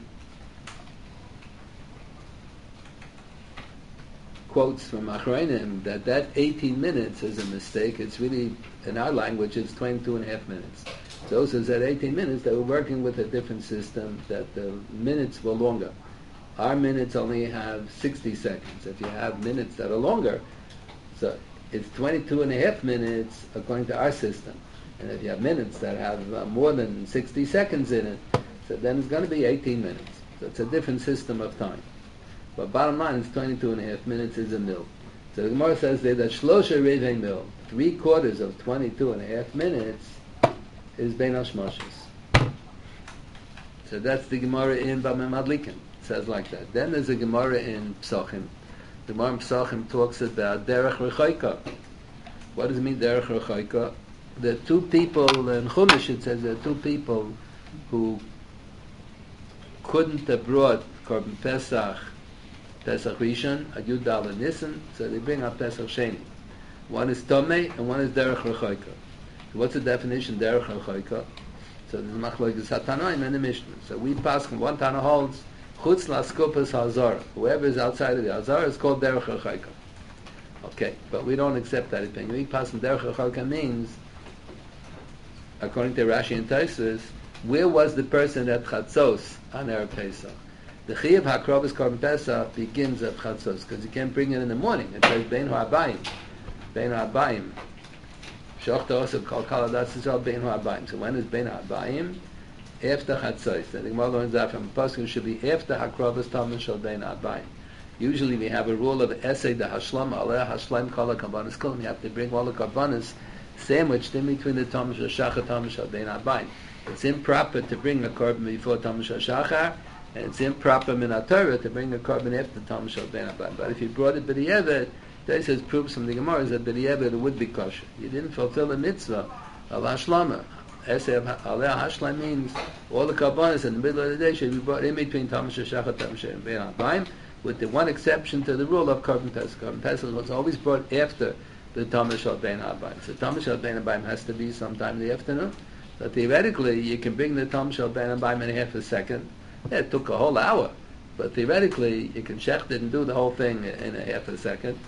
quotes from Achronim that 18 minutes is a mistake. It's really, in our language, it's 22 and a half minutes. So it says at 18 minutes, they were working with a different system, that the minutes were longer. Our minutes only have 60 seconds. If you have minutes that are longer, so it's 22 and a half minutes according to our system. And if you have minutes that have more than 60 seconds in it, so then it's going to be 18 minutes. So it's a different system of time. But bottom line is 22 and a half minutes is a mil. So the Gemara says there that Shlosha Revei Mil, 3/4 of 22 and a half minutes is Ben Hashmashas. So that's the Gemara in Bameh Madlikin. It says like that. Then there's a Gemara in Psachim. The Gemara in Psachim talks about Derech Rechaika. What does it mean, Derech Rechaika? There are two people, in Chumash it says there are two people who couldn't have brought Korban Pesach Rishon, Yud Daled Nisan, so they bring up Pesach Sheni. One is Tomei and one is Derech Rechaika. So what's the definition Derech Rechaika? So there's Machlokes HaTanoim and the Mishnah. So we pass from one Tana holds Chutz Laskopas Hazara. Whoever is outside of the Hazara is called Derech Rechaika. Okay, but we don't accept that opinion. We pass from Derech Rechaika means, according to Rashi and Tosfos, where was the person at Chatzos on Erev Pesach? The Chiyuv HaKrovos Korban Pesach begins at Chatzos, because you can't bring it in the morning. It says Bein Ha'abayim. Bein Ha'abayim. Shochta also called Kaladas is all Bein Ha'abayim. So when is Bein Ha'abayim? After Chatzos. And the Gemara learns that from the Pasuk should be after HaKrovos Talmud Shal Bein Ha'abayim. Usually we have a rule of Esei the Hashlam, Aleh Hashlam Kala Karbanis Kulam. You have to bring all the Karbanis sandwiched in between the Talmud Shal Shachar Talmud Shal Bein Ha'abayim. It's improper to bring a Korban before Talmud Shal Shachar, and it's improper min HaTorah to bring a Korban after Talmud Shal Bein Ha'abayim. But if you brought it b'di'evet, they says proves from the Gemara that b'di'evet it would be kosher. You didn't fulfill the mitzvah of Hashlama. Esei Aleh Hashlam means all the Karbanis in the middle of the day should be brought in between Talmud Shal Shachar Talmud Shal Bein Ha'abayim, with the one exception to the rule of Korban Pesach. Korban Pesach was always brought after the Talmud Shal Bein Ha'abayim. So Talmud Shal Bein Ha'abayim has to be sometime in the afternoon. So theoretically, you can bring the Talmud Shal Bein Ha'abayim in half a second. Yeah, it took a whole hour, but theoretically, you can shecht it and do the whole thing in a half a second.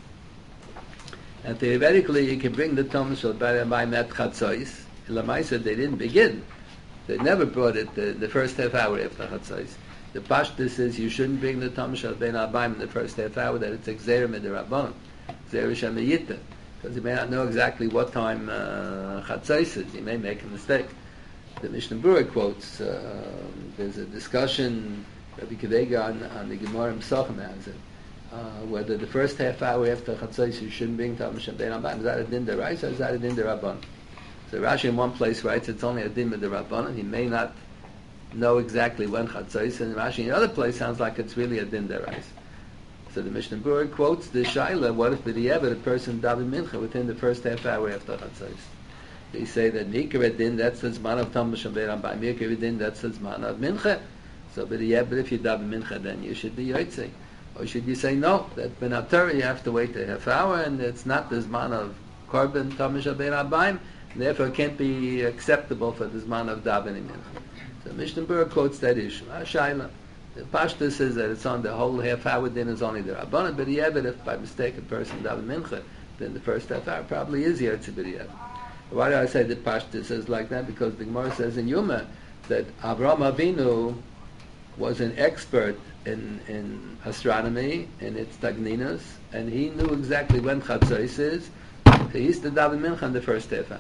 And theoretically, you can bring the Talmud Shal Bein Ha'abayim at Chatzos. In Lamaisa, they didn't begin. They never brought it the first half hour after Chatzos. The Pashtus says you shouldn't bring the Talmud Shal Bein Ha'abayim in the first half hour, that it's Xerim Midirabbanan, Xerim Shemayita, because you may not know exactly what time Chatzos is. You may make a mistake. The Mishnah Berurah quotes, there's a discussion, Rabbi Kivega on the Gemara Psachim has it, whether the first half hour after Chatzos you shouldn't bring Talmud Shal Bein Ha'abayim. Is that a din deraisa or is that a din derabbanan? So Rashi in one place writes it's only a din derabbanan. He may not know exactly when Chatzos, and Rashi in another place sounds like it's really a din deraisa. So the Mishnah Berurah quotes the Shaila, what if b'di'evet a person daven mincha within the first half hour after Chatzos? They say that Nikra Din, that's the Zman of Talmud Shal Bein Ha'abayim. Nikra Din, that's the Zman of Mincha. So, but if you daven Mincha, then you should be Yotzei. Or should you say no, that Ben HaTorah you have to wait a half hour, and it's not the Zman of Korban Talmud Shal Bein Ha'abayim, and therefore it can't be acceptable for the Zman of davening Mincha. So Mishnah Berurah quotes that issue. Shaila. The Pashta says that it's on the whole half hour, then it's only the Rabbanan, but if by mistake a person daven Mincha, then the first half hour probably is Yotzei b'di'evet. Why do I say that Pashta says like that? Because the Gemara says in Yuma that Avraham Avinu was an expert in astronomy, in its tagninas, and he knew exactly when Chatzos is. So he used to daven mincha in the first half hour.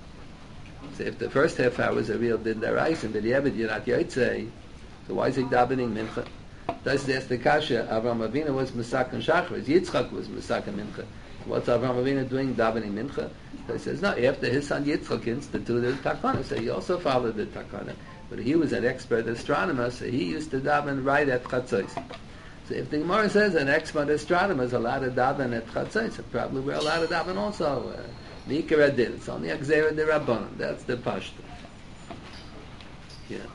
So if the first half hour is a real din deraisa, and b'di'evet you're not yotzei, so why is he davening mincha? That's the kasha. Avraham Avinu was Mesaken Shachris. Yitzchak was Mesaken Mincha. What's Avraham Avinu doing davening mincha? So he says, no, after his son Yitzchak instituted the takana, so he also followed the takana. But he was an expert astronomer, so he used to daven right at chatzos. So if the Gemara says an expert astronomer is allowed to daven at chatzos, so probably we're allowed to daven also. Mikra did. It's only Agzera de Rabbanon. That's the pashto. Yeah.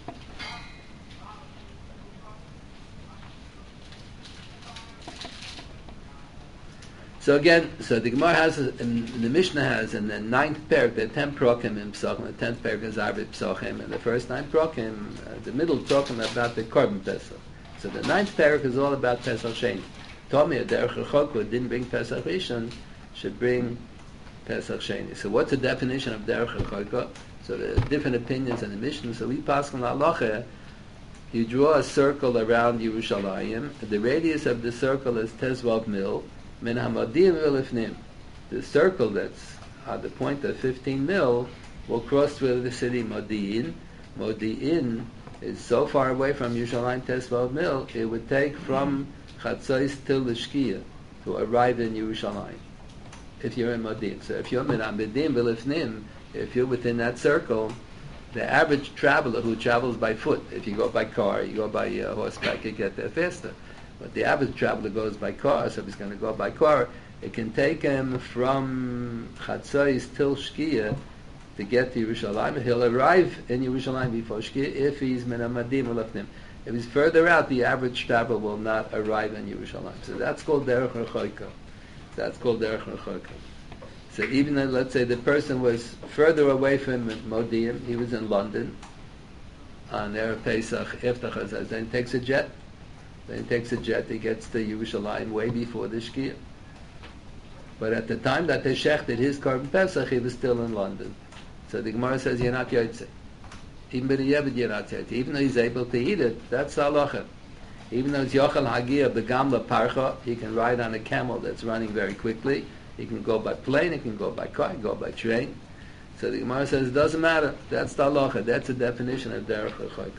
So again, so the Gemara has, and the Mishnah has, in the 9th parak, there are 10 prokim in Psachim, the 10th parak is Arvei Psachim, and the first 9 prokim, the middle prokim about the Korban Pesach. So the 9th parak is all about Pesach Sheni. Tomei, Derech Rechokah, didn't bring Pesach Rishon, should bring Pesach Sheni. So what's the definition of Derech Rechokah? So there are different opinions in the Mishnah. So we pass on Halacha, you draw a circle around Yerushalayim, the radius of the circle is Tezvav Mil, Min hamadim v'lifnim. The circle that's at the point of 15 mil will cross through the city Modi'in. Modi'in is so far away from Yerushalayim Tesvav Mil, it would take from Chatzos till the Shkia to arrive in Yerushalayim. If you're in Modi'in. So if you're Min hamadim v'lifnim, if you're within that circle, the average traveler who travels by foot, if you go by car, you go by horseback, you get there faster. But the average traveler goes by car, so if he's going to go by car, it can take him from Chatzos till Shkia to get to Yerushalayim. He'll arrive in Yerushalayim before Shkia if he's Min hamadim v'lifnim. If he's further out, the average traveler will not arrive in Yerushalayim. So that's called Derech Rechokah. That's called Derech Rechokah. So even though, let's say, the person was further away from Modi'in, he was in London on Erev Pesach, Eftach Hazaz, then he takes a jet. Then he takes a jet, he gets to Yerushalayim way before the Shkia. But at the time that they shechted his Korban Pesach, he was still in London. So the Gemara says, you're not Yotzei. Even b'di'evid, you're not Yotzei. Even though he's able to eat it, that's halacha. Even though it's Yochel Hagia, the Gamla Parcha, he can ride on a camel that's running very quickly. He can go by plane, he can go by car, he can go by train. So the Gemara says, it doesn't matter. That's the halacha. That's the definition of Derech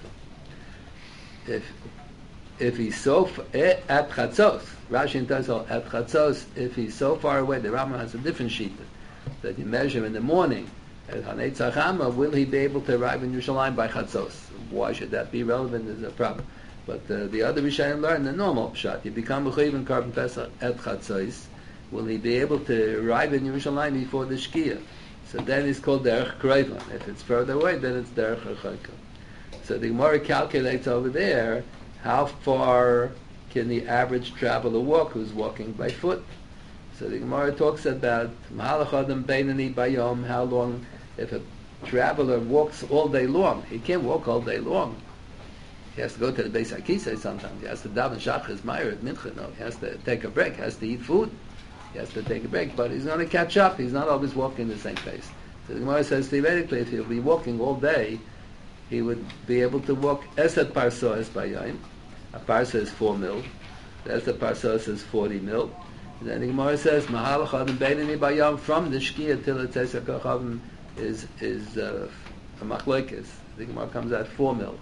Rechokah. If he's so at Chatzos, Rashi tells us at Chatzos, if he's so far away, the Rambam has a different sheet that you measure in the morning at Hanei Tzachama, will he be able to arrive in Yerushalayim by Chatzos? Why should that be relevant? Is a problem. But the other Rishonim learn the normal shot. You become Mechuyev in Korban Pesach at Chatzos. Will he be able to arrive in Yerushalayim before the Shkia? So then it's called Derech Kreivan. If it's further away, then it's Derech Rechokah. So the Gemara calculates over there how far can the average traveler walk who's walking by foot. So the Gemara talks about Mahalach Adam Beinani Bayom, how long, if a traveler walks all day long, he can't walk all day long. He has to go to the Beis HaKisei sometimes. He has to daven Shachris, Ma'ariv, Mincha. No, he has to take a break. He has to eat food. He has to take a break. But he's going to catch up. He's not always walking the same pace. So the Gemara says, theoretically, if he'll be walking all day, he would be able to walk Esed Parso Es Bayayim. A parsa is 4 mil. The Esed Parso is 40 mil. And then the Gemara says, Mahalach Adam Beinani Bayam, from the Shkia till it says Hakachavim is a machlokes. The Gemara comes out 4 mil.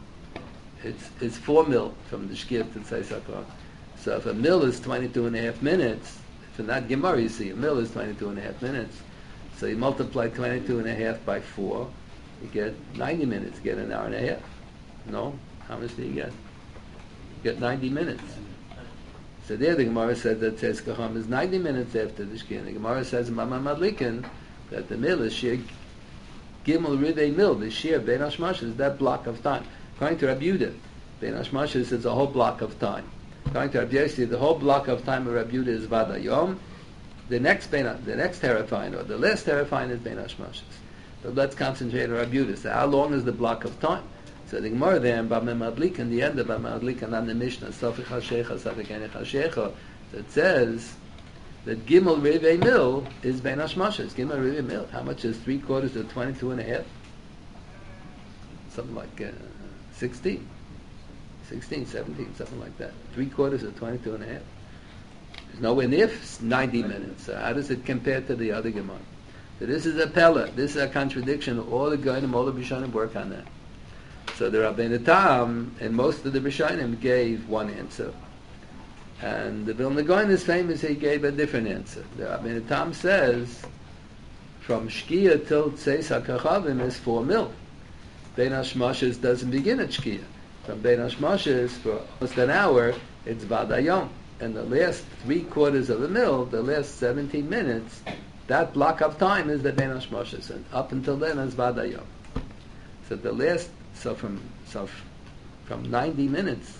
It's 4 mil from the Shkia to Tzais HaKor. So if a mil is 22 and a half minutes, if in that Gemara you see a mil is 22 and a half minutes, so you multiply 22 and a half by 4, you get 90 minutes, you get an hour and a half. No? How much do you get? You get 90 minutes. So there the Gemara said that Tzais HaKor is 90 minutes after the Shkia. The Gemara says in Mama Madlikin that the mil is Shir Gimel Rivei Mil, the Shir Ben Hashmash is that block of time. According to Rabbi Yehuda, Ben Hashmashis is a whole block of time. According to Rabbi Yossi, the whole block of time of Rabbi Yehuda is Vadayom. The next terrifying, or the less terrifying, is Ben Hashmashis. But let's concentrate on Rabbi Yehuda. So how long is the block of time? So the Gemara there in Bameh Madlik, in the end of Bameh Madlik, and on the Mishnah, Sofich HaShecha, Sofich Enech HaShecha, that says that Gimel Rivei Mil is Ben Hashmashis. Gimel Rivei Mil. How much is 3/4 of 22 and a half? Something like 16, 17, something like that. 3/4 of 22 and a half. There's nowhere near 90 minutes. So how does it compare to the other Gemara? So this is a Pella. This is a contradiction. All the Goyim, all the Rishonim work on that. So the Rabbeinu Tam and most of the Rishonim gave one answer. And the Vilna Gaon is famous, he gave a different answer. The Rabbeinu Tam says, from Shkia till Tzeis HaKachavim is 4 mil. Bein HaShmoshes doesn't begin at Shkia. From Bein HaShmoshes, for almost an hour, it's Vadayom. And the last 3/4 of a mil, the last 17 minutes, that block of time is the Bein HaShmoshes. And up until then is Vadayom. So the last, from 90 minutes,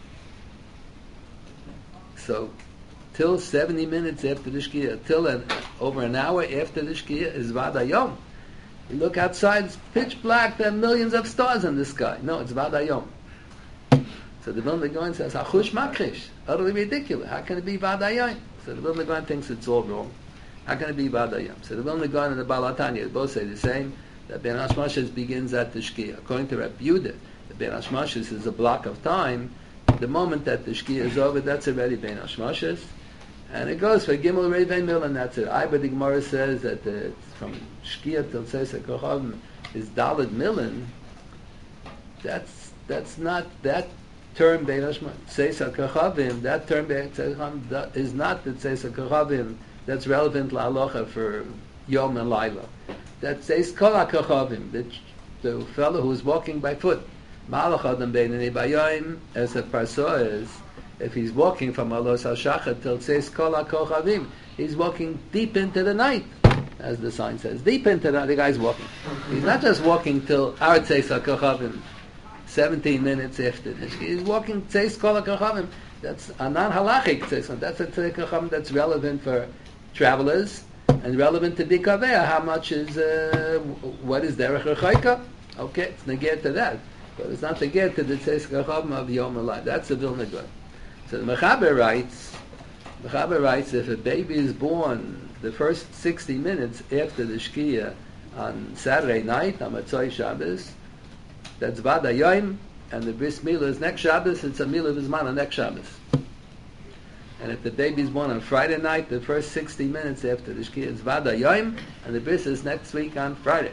so till 70 minutes after the Shkia, till over an hour after the Shkia is Vadayom. You look outside, it's pitch black, there are millions of stars in the sky. No, it's Vadayom. So the Vilna Gaon says, Hachush Makrish, utterly ridiculous. How can it be Vadayom? So the Vilna Gaon thinks it's all wrong. How can it be Vadayom? So the Vilna Gaon and the Baal HaTanya both say the same, that Ben Hashmoshes begins at the Shkia. According to Rabbi Yehuda, the Ben Hashmoshes is a block of time. The moment that the Shkia is over, that's already Ben Hashmoshes. And it goes for Gimel Revei Mil, and that's it. But the Gemara says that from Shkia till Tzeis HaKachavim is Daled Milin. That's not that term Bein Hashmoshes. Tzeis HaKachavim, that term Bein HaKachavim is not the Tzeis HaKachavim that's relevant la halacha for Yom and Laila. That Tzeis Kol HaKachavim, the fellow who is walking by foot. Ma'alach Adam Beinani Bayayim, as a parso is, if he's walking from Alos HaShachat till Tzeis Kol HaKochavim, he's walking deep into the night, as the sign says. Deep into the night, the guy's walking. He's not just walking till our Tzeis HaKochavim, 17 minutes after this. He's walking Tzeis Kol HaKochavim. That's a non-halachic Tzeis. That's a Tzeis HaKochavim that's relevant for travelers and relevant to Dikaveh. How much is, what is Derech Rechaika? Okay, it's negate to that. But it's not negate to the Tzeis HaKochavim of Yom Elai. That's the Vilna Gaon. So the Mechaber writes, if a baby is born the first 60 minutes after the Shkia on Saturday night, on Matzoi Shabbos, that's Vadayom, and the Bris Milah is next Shabbos, it's a Milah Vizman on next Shabbos. And if the baby is born on Friday night, the first 60 minutes after the Shkia is Vadayom, and the Bris is next week on Friday.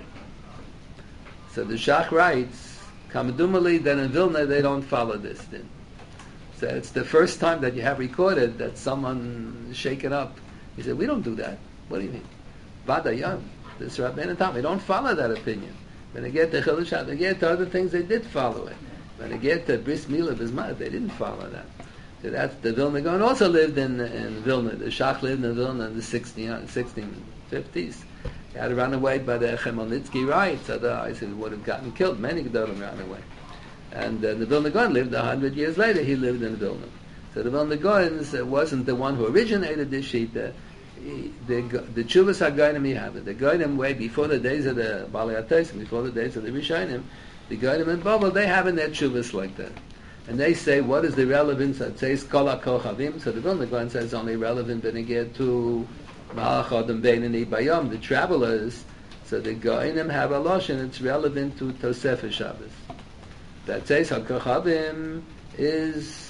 So the Shach writes, Kamadumali, then in Vilna they don't follow this then. So it's the first time that you have recorded that someone shaken up. He said, we don't do that. What do you mean? Vadayom. This Rabbeinu Tam. We don't follow that opinion. When they get to Chilushat, they get to other things, they did follow it. When they get to Bris Milah Bismad, they didn't follow that. So that's the Vilna Gaon also lived in Vilna. The Shach lived in Vilna in the 1650s. He had run away by the Chmielnitsky riots. Otherwise he would have gotten killed. Many Gedolim ran away. And the Vilna Gaon lived 100 years later. He lived in Vilna. So the Vilna Gaon wasn't the one who originated this shita. The Tshuvas HaGoyim he have it. The Goyim way before the days of the Balei HaTosim, before the days of the Rishonim, the Goyim in Babel, they have in their Tshuvas like that. And they say, what is the relevance that says Kol HaKochavim? So the Vilna Gaon says only relevant when they get to Ma'alach Adam Beinani Bayom, the travelers. So the Goyim have a lashon, it's relevant to Tosefah Shabbos. That says HaKochavim is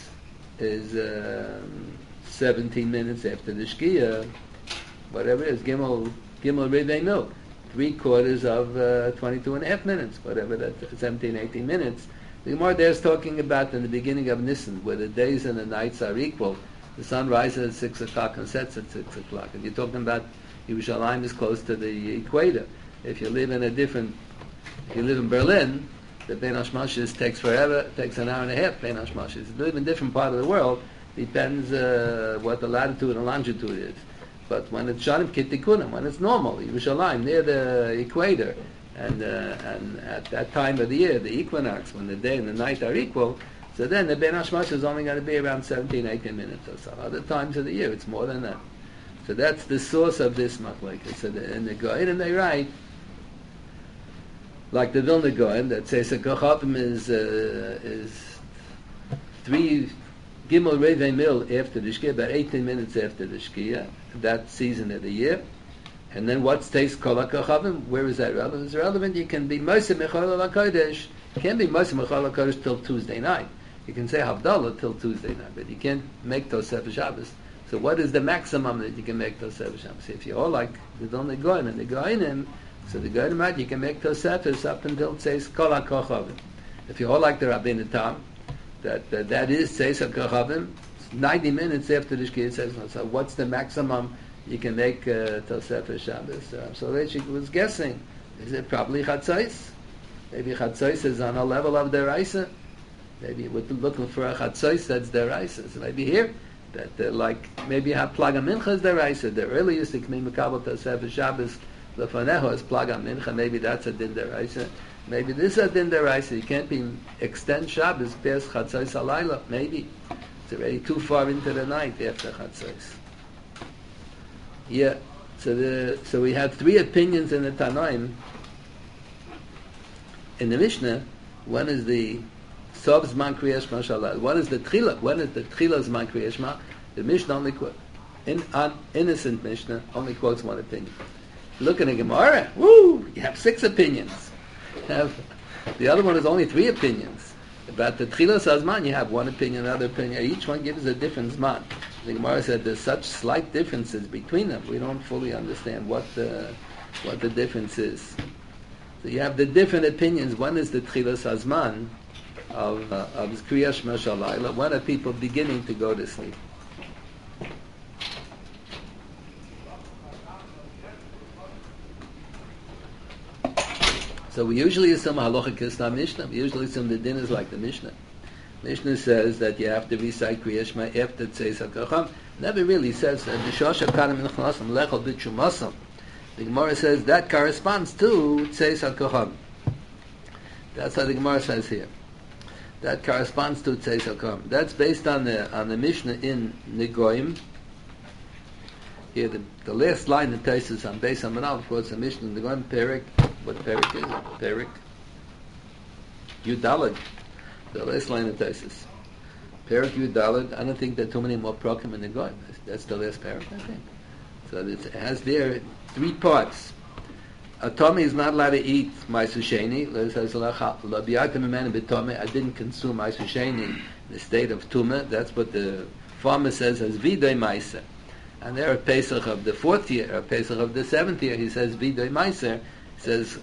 17 minutes after the Shkia, whatever it is, Gimel Revei Mil, 3/4 of 22 and a half minutes, whatever that, 17, 18 minutes. The Gemara there is talking about in the beginning of Nisan, where the days and the nights are equal. The sun rises at 6 o'clock and sets at 6 o'clock. And you're talking about Yerushalayim is close to the equator. If you live in Berlin, the Bein Hashmoshes takes forever, takes an hour and a half, Bein Hashmoshes. If you live in a different part of the world, depends what the latitude and longitude is. But when it's Shanim Kitikunim, when it's normal, Yerushalayim, near the equator, and at that time of the year, the equinox, when the day and the night are equal, so then the Bein Hashmoshes is only going to be around 17, 18 minutes or so. Other times of the year, it's more than that. So that's the source of this machlokes. So in the Goyim they write, like the Vilna Gaon, that says a Kochavim is 3 Gimel Revei Mil after the Shkia, about 18 minutes after the Shkia, that season of the year. And then what's Teis Kol HaKochavim? Where is that relevant? It's relevant. You can be Moshe Mechol HaKodesh. You can't be Moshe Mechol HaKodesh till Tuesday night. You can say Havdalah till Tuesday night, but you can't make Tosefah Shabbos. So what is the maximum that you can make Tosefah Shabbos? If you're all like the Vilna Gaon and the Goyim, so the Goyim right, you can make Tosefahs up until it says Kol HaKochavim. If you're all like the Rabbeinu Tam, that is Tzeis HaKochavim, 90 minutes after the Shkia says, so what's the maximum you can make till Sefer Shabbos? So Reichik was guessing, is it probably Chatzos? Maybe Chatzos is on a level of Deraisa. Maybe we're looking for a Chatzos that's Deraisa. So maybe here, that like, maybe you have Plaga Mincha is Deraisa. The earliest you can be Mekabel till Sefer Shabbos, Lefaneho is Plaga Mincha, maybe that's a Din Deraisa. Maybe this is a Din Deraisa. You can't be extend Shabbos past Chatzos Halayla. Maybe. It's already too far into the night after Chatzos. Yeah, so we had three opinions in the Tanoim. In the Mishnah, one is the Sov Zman Kriyas Shema Shalal. One is the Tchila. One is the Tchila Zman Kriyas Shema. The Mishnah only quotes, innocent Mishnah only quotes one opinion. Look at the Gemara. Woo! You have 6 opinions. The other one is only 3 opinions. About the Tchila Zman, you have one opinion, another opinion. Each one gives a different Zman. The Gemara said there's such slight differences between them. We don't fully understand what the difference is. So you have the different opinions. One is the Tchilas Hazman of Kriyas Shema Shalayla. When are people beginning to go to sleep? So we usually assume halacha kisna Mishnah. We usually assume the din is like the Mishnah. Mishnah says that you have to recite Kriyas Shema after Tzeis HaKacham. Never really says that B'shosh HaKadim Minchlasam Lechol B'Tchumasam. The Gemara says that corresponds to Tzeis HaKacham. That's how the Gemara says here. That corresponds to Tzeis HaKacham. That's based on the Mishnah in Negoim. Here, the last line in Taisus on Beis HaManav quotes the Mishnah in Negoim Perik. What Perik is it? Perik Yudalad. The last line of Taisus. Perik Yudalad. I don't think there are too many more prokim in Negoim. That's the last Perik, I think. So it has there 3 parts. A Tomei is not allowed to eat Ma'aser Sheni. I didn't consume Ma'aser Sheni in the state of Tumah. That's what the farmer says as Vidoi Ma'aser. And there, a Pesach of the 4th year, a Pesach of the 7th year, he says Vidoi Ma'aser. He says,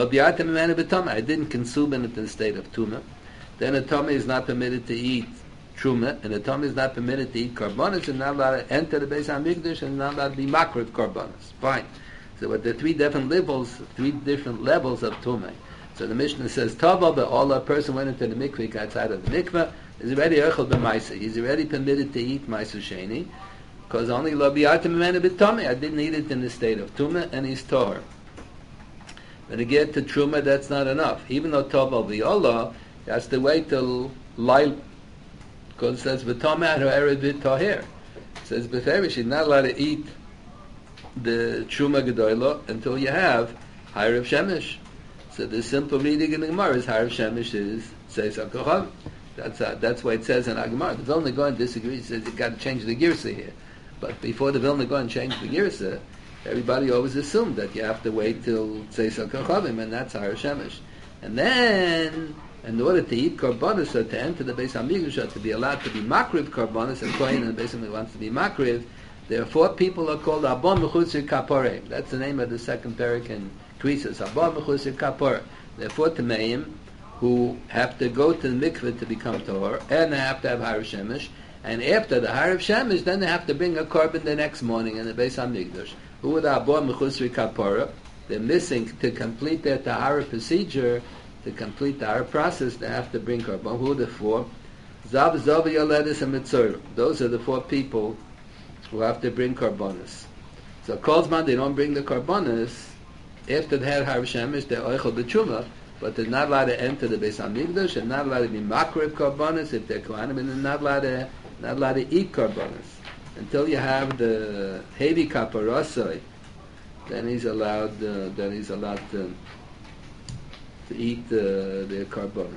I didn't consume it in the state of Tumah. Then a Tomei is not permitted to eat Truma, and a Tomei is not permitted to eat Karbonis, and not allowed to enter the Beis HaMikdash, and not allowed to be Makriv Karbonis. Fine. So with the 3 different levels of Tumah. So the Mishnah says, Tava be'ola, a person went into the mikveh outside of the mikveh, is already Echel b'maisa. He's already permitted to eat Ma'aser Sheni, because only Lo bi'atim mimenu b'tomei. I didn't eat it in the state of Tumah, and he's Torah. When you get to Truma, that's not enough. Even though Tava be'ola, he has to wait till Lail, because it says, V'tomei ha'erev v'toher. It says, B'ferish, he's not allowed to eat the Truma Gedoyla until you have Hayrev Shemesh. So the simple reading in the Gemara is Hayrev Shemesh is Tzeis HaKacham. That's why it says in our Gemara. The Vilna Gaon disagrees. Says you got to change the Girsa here. But before the Vilna Gaon changed the Girsa, everybody always assumed that you have to wait till Tzeis HaKachavim, and that's Hayrev Shemesh. And then, in order to eat Karbonis, or to enter the Beis HaMikdash, or to be allowed to be Makriv Karbonis, and Kohen and the Beis HaMikdash wants to be Makriv, there are 4 people are called Abba Mechusir Kapore. That's the name of the second parak in Krisos. Abba Mechusir Kapore. There are 4 Tameim who have to go to the mikveh to become Torah, and they have to have Hayrev Shemesh. And after the Hayrev Shemesh, then they have to bring a korban the next morning in the Beis HaMikdash. Who are the Abba Mechusir Kapore? They're missing to complete their Tahara procedure, to complete the Tahara process. They have to bring korban. Who are the 4? Zav, Zav, Yoledis, and Mitzorah. Those are the 4 people who have to bring Karbonis. So Kolzman, they don't bring the Karbonis. After they had Hayrev Shemesh, they're Oichel B'Tshuvah, but they're not allowed to enter the Beis HaMikdash, and not allowed to be Makriv Karbonis if they're Kohanim, and they're not allowed to eat Karbonis. Until you have the Hevi Kaparosoi, then he's allowed to eat the Karbonis.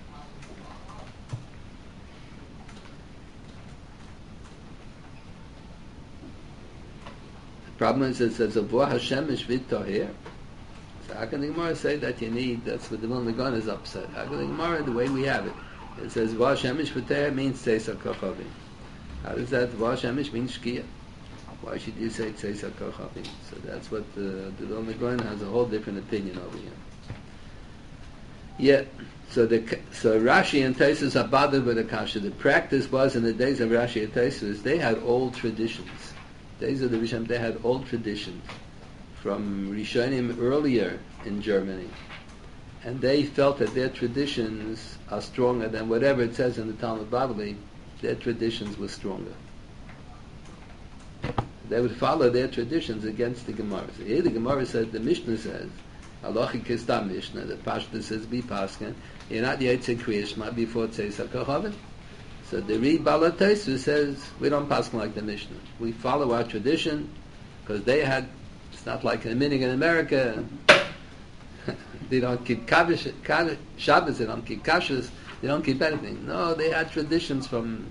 Problem is, it says, Avoah Hashem is v'toher. So how can the Gemara say that you need, that's what the Vilna Gaon is upset. How can the Gemara, the way we have it, it says, Avoah Hashem is v'toher means Tzeis HaKachavim. How does that, Avoah Hashem is mean Shkia? Why should you say Tzeis HaKachavim? So that's what the Vilna Gaon has a whole different opinion over here. Yeah. So Rashi and Tosfos are bothered with the kasha. The practice was in the days of Rashi and Tosfos, they had old traditions. Days of the Rishon, they had old traditions from Rishonim earlier in Germany, and they felt that their traditions are stronger than whatever it says in the Talmud Bavli. Their traditions were stronger. They would follow their traditions against the Gemara. So here the Gemara says, the Mishnah says, Halachi Kistam Mishnah, the Pashta says, be Paskin, you're not Yetze Kriyashma before Tzeis HaKochavim. So the Ri Bala Tosfos says, we don't Paskin like the Mishnah. We follow our tradition, because they had, it's not like a minig in America, they don't keep Shabbos, they don't keep Kashrus, they don't keep anything. No, they had traditions from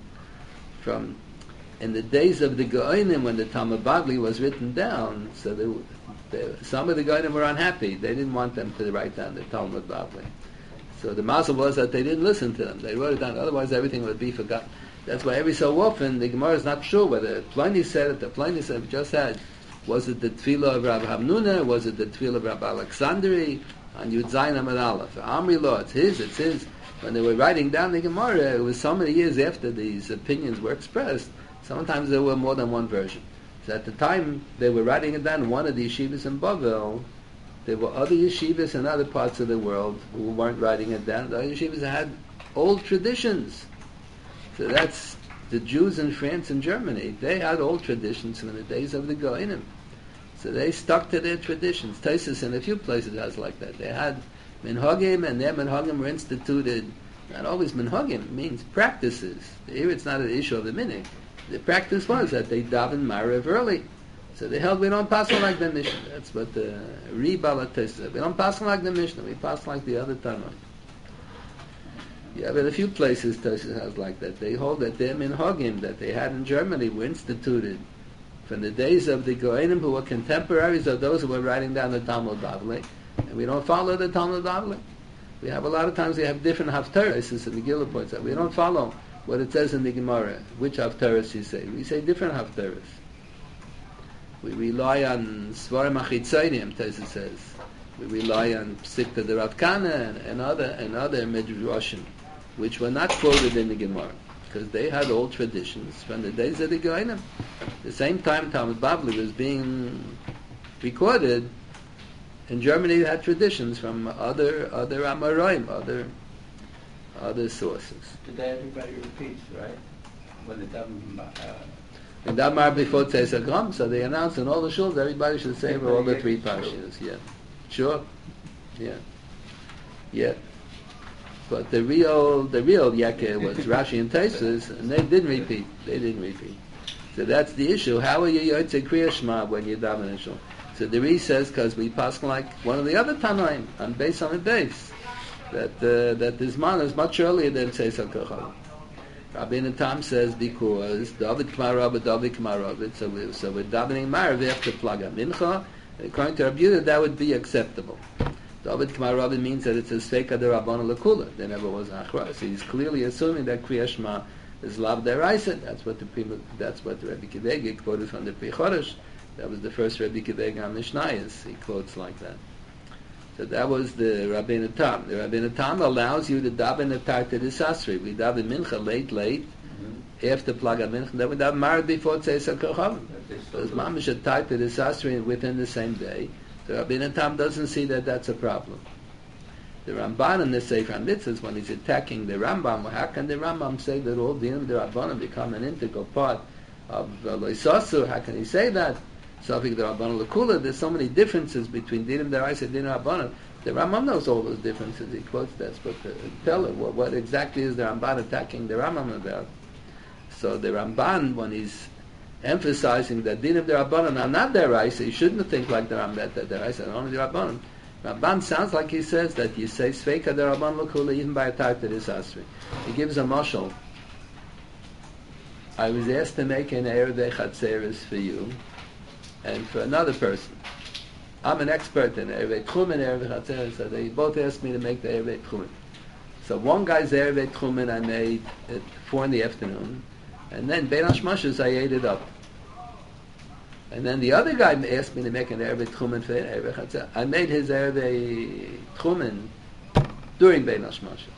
in the days of the Goinim, when the Talmud Bavli was written down, so some of the Goinim were unhappy. They didn't want them to write down the Talmud Bavli. So the mazel was that they didn't listen to them. They wrote it down, otherwise everything would be forgotten. That's why every so often the Gemara is not sure whether Pliny said it, the Pliny said it, just had, was it the Tefillah of Rabbi Hamnuna, was it the Tefillah of Rabbi Alexandri, on Yud Zayin Amud Aleph. Amri Lo, it's his. When they were writing down the Gemara, it was so many years after these opinions were expressed. Sometimes there were more than one version. So at the time they were writing it down in one of the yeshivas in Bavel, there were other yeshivas in other parts of the world who weren't writing it down. The other yeshivas had old traditions. So that's the Jews in France and Germany. They had old traditions from the days of the Goinim. So they stuck to their traditions. Tosfos in a few places has like that. They had minhagim, and their minhagim were instituted. Not always minhagim, means practices. Here it's not an issue of the minig. The practice was that they daven Maariv early. So they held, we don't pass on like the Mishnah. That's what the Ribala said. We don't pass on like the Mishnah, we pass like the other Tanakh. Yeah, but a few places Tosfos has like that. They hold that their minhagim that they had in Germany were instituted from the days of the Goenim, who were contemporaries of those who were writing down the Talmud Bavli. And we don't follow the Talmud Bavli. We have a lot of times we have different haftaras, as the Megillah points out. We don't follow what it says in the Gemara, which haftaras you say. We say different haftaras. We rely on Svarim HaChitzayim, Tosfos says. We rely on Psikta de Rav Kana and other Midrashim, which were not quoted in the Gemara, because they had old traditions from the days of the Goinim. The same time Talmud Bavli was being recorded, in Germany they had traditions from other Amoraim, other sources.
Today everybody repeats, right? When the
And Damar before Tzeis HaKochavim, so they announced in all the shuls everybody should say all the three parshas. Yeah, sure, yeah. But the real Yekeh was Rashi and Tosfos, and they didn't repeat. So that's the issue. How are you Yotze Kriya Shema when you daven in shul? So the Ri says, because we pass like one of the other Tanaim on base on the base, that this man is much earlier than Tzeis HaKochavim. Rabbeinu Tam says because David K'marav, so we're davening Marav after Plaga Mincha. According to Rabbi Yehuda, that would be acceptable. David K'marav means that it's a Sveika de Rabbana L'Kula. There never was an Achra. So he's clearly assuming that Kriya Shema is Lav Deraisa. That's what Rabbi Kivegi quoted from the Pri Chodesh. That was the first Rabbi Kivegi on Mishnayos. He quotes like that. So that was the Rabbeinu Tam. The Rabbeinu Tam allows you to daven the Tarta Disasri. We daven Mincha late, after Plaga Mincha. Then we daven Marav before Tzeis HaKochavim. Because Mamish a Tarta Disasri within the same day. The Rabbeinu Tam doesn't see that that's a problem. The Ramban in the Sefer HaMitzvahs, when he's attacking the Rambam, how can the Rambam say that all Dinim de Rabbanim become an integral part of Loisasu? How can he say that? Safik the Rabbana L'Kula, there's so many differences between Dinim Deraisa and Dinim Rabbanim. The Rambam knows all those differences. He quotes that, but tell it, what exactly is the Ramban attacking the Rambam about? So the Ramban, when he's emphasizing that Dinim Derabanan are not Deraisa, you shouldn't think like the Rambam that Deraisa, only the Rabbanan. Ramban sounds like he says that you say Sveika the Rabban L'Kula even by a type that is Asri. He gives a mashal. I was asked to make an Erev Chatzeres for you and for another person. I'm an expert in Erevei Tchumen, Erevei Chatzeres, so they both asked me to make the Erevei Tchumen. So one guy's Erevei Tchumen I made at 4 in the afternoon, and then Bein HaShmashos I ate it up. And then the other guy asked me to make an Erevei Tchumen for Erevei Chatzeres. I made his Erevei Tchumen during Bein Hashmashos.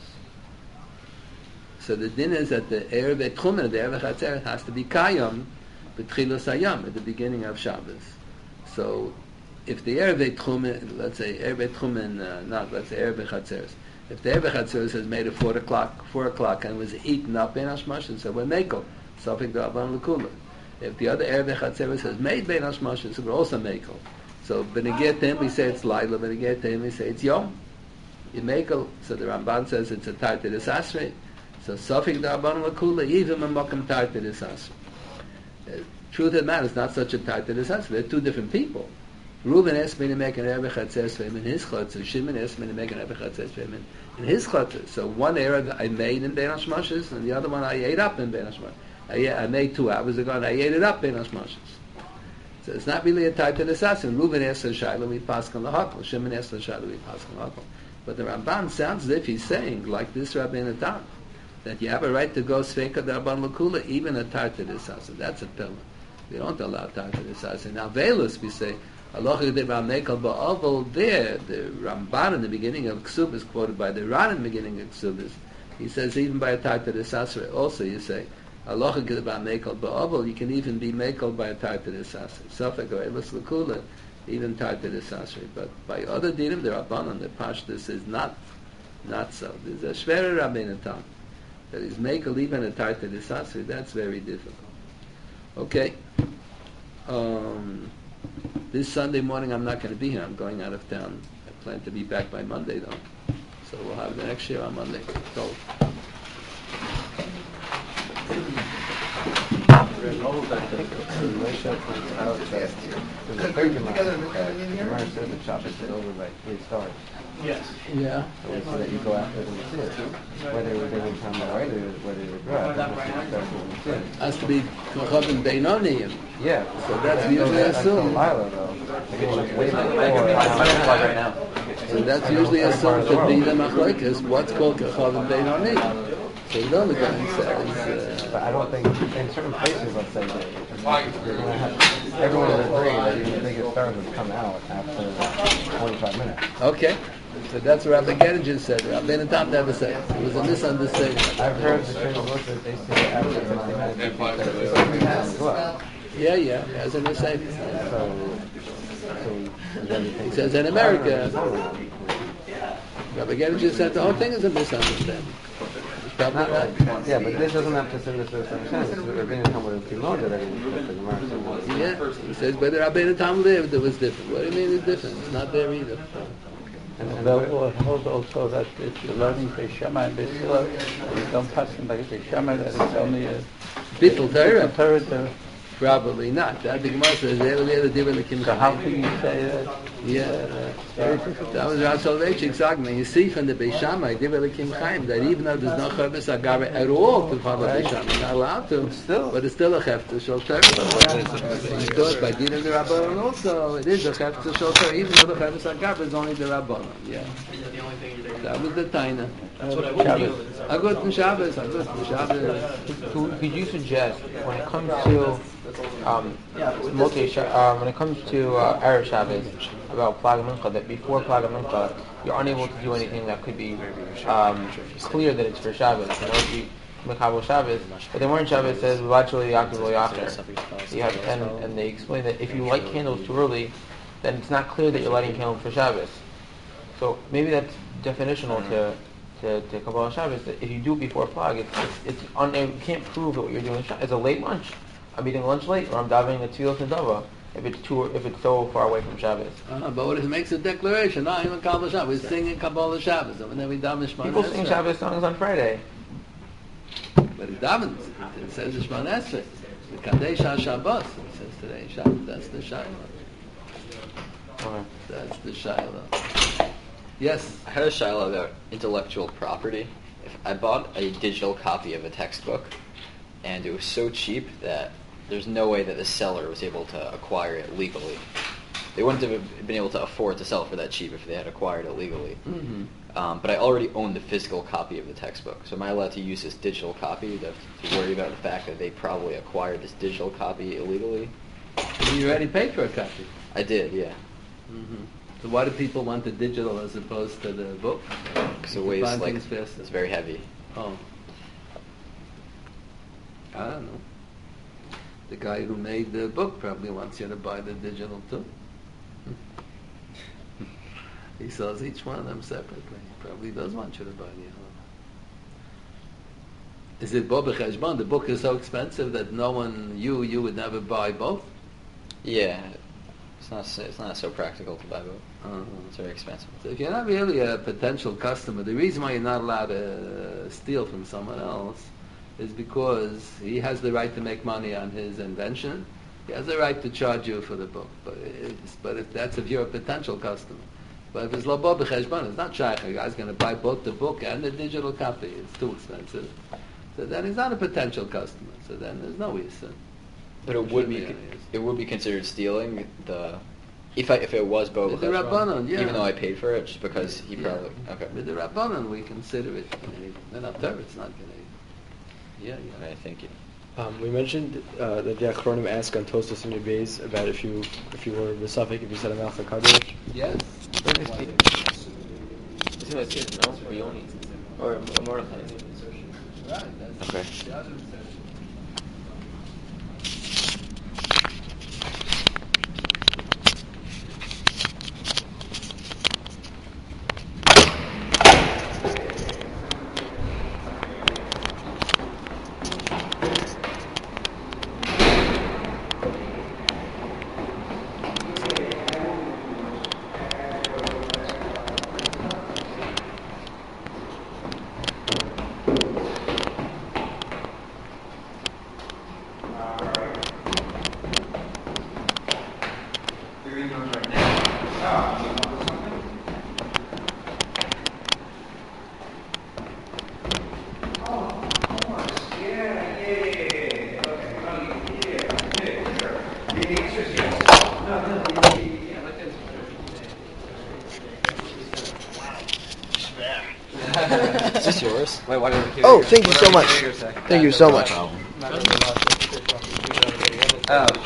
So the din is that the Erev Tchumen, the Erev Chatzeret, has to be Kayam B'tchilas Hayam, at the beginning of Shabbos. So if the Erev Tchumen, let's say Erev Tchumen, let's say Erev Chatzeres, if the Erev Chatzeres is made at 4 o'clock and was eaten up Bein Hashmashos, so we're Mekel, Safek D'Avan L'Kula. If the other Erev Chatzeres has made Bein Hashmashos, so we're also Mekel. So B'negeh to him we say it's Laila, B'negeh to him we say it's Yom. You Mekel, so the Ramban says it's a Tartaris Asrei. So Safik D'Aban L'Kula, even a Mokam Tartaris Asrei. Truth of the matter is not such a Tartaris Asrei. They're two different people. Reuben asked me to make an Erev Chatzeres for him in his Chatzah. Shimon asked me to make an Erev Chatzeres for him in his Chatzah. So one Erev I made in Bein Hashmashos, and the other one I ate up in Bein Hashmashos. I made 2 hours ago, and I ate it up in Bein Hashmashos. So it's not really a Tartaris Asrei. Reuben asked for Shaila, we pass on the Hakol. Shimon asked for Shaila, we pass on the Hakol. But the Ramban sounds as if he's saying, like this Rabbeinu Tam, that you have a right to go Sveika D'Aban L'Kula, even a Tartaris Asrei. That's a pillar. We don't allow Tartaris Asrei. Now, Velus, we say, Aloha de Ramekal Ba'aval, there, the Ramban in the beginning of Ksub is quoted by the Ran in the beginning of Ksub. He says, even by a Tartaris Asrei, also you say, Aloha de Ramekal Ba'aval, you can even be Mekal by a Tartaris Asrei. Safek or Elis L'Kula, even Tartaris Asrei. But by other dinim, the Rabbanon, the Pashtus is not so. There's a Shverer Rabbeinu Tam that is Mekel even a Tartaris Asrei. That's very difficult. Okay. This Sunday morning I'm not going to be here. I'm going out of town. I plan to be back by Monday though. So we'll have the next year on Monday. So.
Yes.
Yeah.
So that you go after them to it. Whether they would come right or whether they would grab.
Has to be Kochavim Beinoni.
Yeah.
So that's usually assumed. So that's usually assumed to be the machlokes. What's called Kochavim Beinoni? So you know the guy says.
But I don't think in certain places, let's say, you're going to have everyone will agree that even the biggest stars would come out after 45 minutes.
Okay. So that's what Rabbi Gergen said. Rabbeinu Tam never said it. It was a misunderstanding.
I've heard the Shema that they say after 60 minutes,
Yeah, as in the same. He says in America, Rabbi Gergen said the whole thing is a misunderstanding. It's probably right.
Yeah, but this doesn't have to say this misunderstanding. Rabbeinu Tam would have been longer than
Yeah, he says, but the Rabbeinu Tam lived, it was different. What do you mean it's different? It's not there either.
And they'll hold also that if you're learning Beishama and Beisila, you don't pass them like Beishama, that it's only a
Bittul Torah?
Torah.
Probably not. That the Gemara says they were the Dibur L'Kim
So how can you say that?
Yeah.
Very difficult.
That was Rav Soloveitchik's argument. You see from the Beis Shammai, Dibur L'Kim Chaim, that even though there's no Chavis Agara at all to follow Beis Shammai, you're not allowed to.
Still.
But it's still a Chefta Shol Torah. Because by Din of the Rabbanon also, it is a Chefta Shol Torah, even though the Chavis Agara is only the Rabbanon. Yeah. That was the Taina.
That's what I would deal with.
Agut and Shabbos, Agut and Shabbos.
Could you suggest when it comes to when it comes to Erev Shabbos about Plag Mincha, that before Plag Mincha you're unable to do anything that could be clear that it's for Shabbos. You know, if you Mekabel Shabbos, but then when Shabbos says V'acholi Yaakov Lo Yacher, you have and they explain that if you light candles too early, then it's not clear that you're lighting candles for Shabbos. So maybe that's definitional to Kabbalah Shabbos. That if you do it before Plag, you can't prove that what you're doing is a late lunch. I'm eating lunch late, or I'm davening the Tfilos Nedava. If it's so far away from Shabbos.
But what if it makes a declaration? No, even Kabbalah Shabbos. We're singing Kabbalah Shabbos, and then we daven Shemona.
People sing Shabbos songs on Friday.
But it davens. It says Shemona Esrei. The Kadesh HaShabbos. It says today Shabbos. That's the Shiloh.
Okay.
That's the Shiloh. Yes.
I had a Shiloh about intellectual property. If I bought a digital copy of a textbook, and it was so cheap that there's no way that the seller was able to acquire it legally. They wouldn't have been able to afford to sell it for that cheap if they had acquired it legally.
Mm-hmm.
But I already own the physical copy of the textbook. So am I allowed to use this digital copy to worry about the fact that they probably acquired this digital copy illegally?
You already paid for a copy.
I did, yeah.
Mm-hmm. So why do people want the digital as opposed to the book?
Because it weighs
Find
like
things faster.
it's very heavy.
Oh. I don't know. The guy who made the book probably wants you to buy the digital too. He sells each one of them separately. He probably does want you to buy the other. Is it bo b'cheshbon? The book is so expensive that no one, you would never buy both?
Yeah, it's not so practical to buy both. It's very expensive.
So if you're not really a potential customer, the reason why you're not allowed to steal from someone else is because he has the right to make money on his invention. He has the right to charge you for the book. But if you're a potential customer. But if it's lo bo b'cheshbon, it's not shaykh. A guy's going to buy both the book and the digital copy. It's too expensive. So then he's not a potential customer. So then there's no issue.
But it would be considered stealing if it was bo
With the
b'cheshbon,
Rabbanon, yeah.
even though I paid for it, just because he probably okay.
With the Rabbanon, we consider it. Then up there, it's not going to. Yeah.
Okay, thank you.
We mentioned that the Achronim asked on Tosfos and Yudbeis about if you were Mesafik, if you said a Malcha Kadosh.
Yes.
No, or Yoni, or Mordechai.
Right.
Okay.
That's the other session.
Is this yours?
Wait, why did we
Oh, thank you so much. Thank you so much.
Oh.